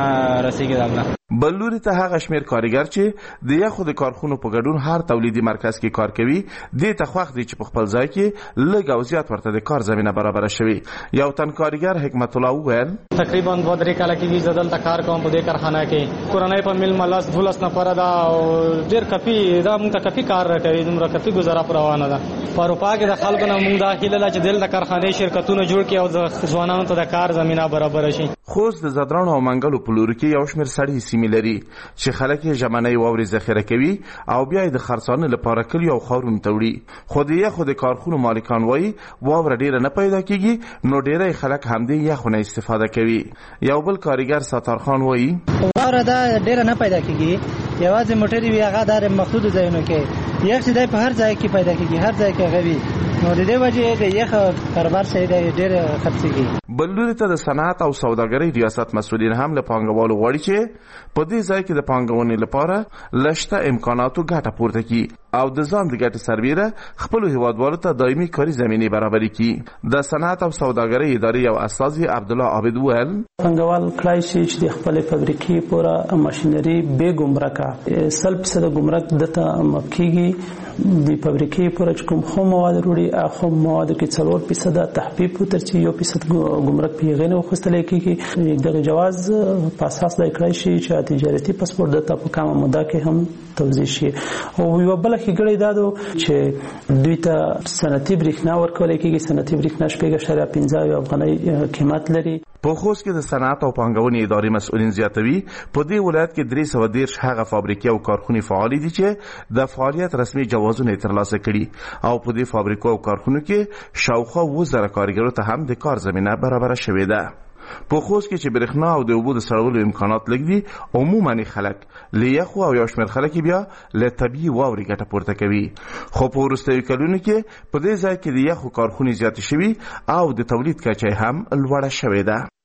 رسېږي دلته. بل لوري ته هغه شمېر کارګر چې د یخو د کارخونو په ګډون هر تولیدي مرکز کې کار کوي دې ته خوښ دي چې په خپل ځای کې لږ او زیات ورته د کار زمینه برابره شوي. یو تن کارګر حکمت الله وویل تقریبا دوه درې کاله کېږي زه دلته کار کوم په دې کارخانه کې. کورنۍ په میل ملاس دولس نفره ده او ډېر کفي دا موږ ته کفي کار راکوي دومره کفي ګزاره پر روانه ده. په اروپا کې د خلکو نه موږ دا هیله ده چې دلته کارخانې شرکتونه جوړ کړي او د ځوانانو ته د کار زمینه برابره شي. خوست د زدرانو او منګلو په لوري کې یو شمېر سړي سیمې لري چې خلک یې ژمنۍ واورې ذخیره کوي او بیا یې د خرڅانې لپاره کلیو او خاورونو ته وړي. خو د یخو د کارخونو مالکان وایي واوره ډېره نه پیدا کېږي نو ډېری خلک همدې یخو نه استفاده کوي. یو بل کارګر ستار خان وایي واوره دا ډېره نه پیدا کېږي یوازې موټرې وي هغه د محدودو ځایونو کې یخ چې دی په هر ځای کې پیدا کېږي هر ځای کې هغه وي نو د دې وجې د یخ کاروبار صحیح دی ډېر خرڅېږي. بل لوري ته د صنعت او سوداګرۍ ریاست مسؤلین هم له پانګوالو غواړي چې په دې ځای کې د پانګونې لپاره لشته امکاناتو ګټه پورته کړي او د ځان د ګټې سربیره خپلو هیوادوالو ته دایمي کاري زمینې برابرې کړي. د صنعت او سوداګرۍ ادارې یو استازي عبدالله عابد وویل پانګوال کړای شي چې د خپلې فابریکې پوره ماشینري بې ګمرکه سل فیصده ګمرک دته معاف کېږي. د فابریکې پوره چې کوم خام مواد وروړي هغه خام موادو کې څلور فیصده تحبیب تر چې یو فیصد ګمرک په هغې نه واخیستلی کېږي. دغه جواز په اساس دا کړای شي چې تجارتي پاسپورټ دته په کمه موده کې هم توضیح شي. او یوه بله ښېګړې دا ده چې دوی ته صنعتي برېښنا ورکولی کېږي. صنعتي برېښنا شپږ اعشاریه پنځه افغانۍ قیمت لري. په خوست کې د صنعت او پانګونې ادارې مسؤلین زیاتوي په دې ولایت کې درې سوه دېرش هغه فابریکې او کارخونې فعالې دي چې د فعالیت رسمي جوازونه یې ترلاسه کړي او په دې فابریکو او کارخونو کې شاوخوا اووه زره کارګرو ته هم د کار زمینه برابره شوې ده. په خوست کې چې برېښنا او د اوبو د سړولو امکانات لږ دي عموما خلک له یخو او یو شمېر خلک بیا له طبیعي واورې ګټه پورته کوي. خو په وروستیو کلونو کې په دې ځای کې د یخو کارخونې زیاتې شوي او د تولید کچه هم لوړه شوې ده.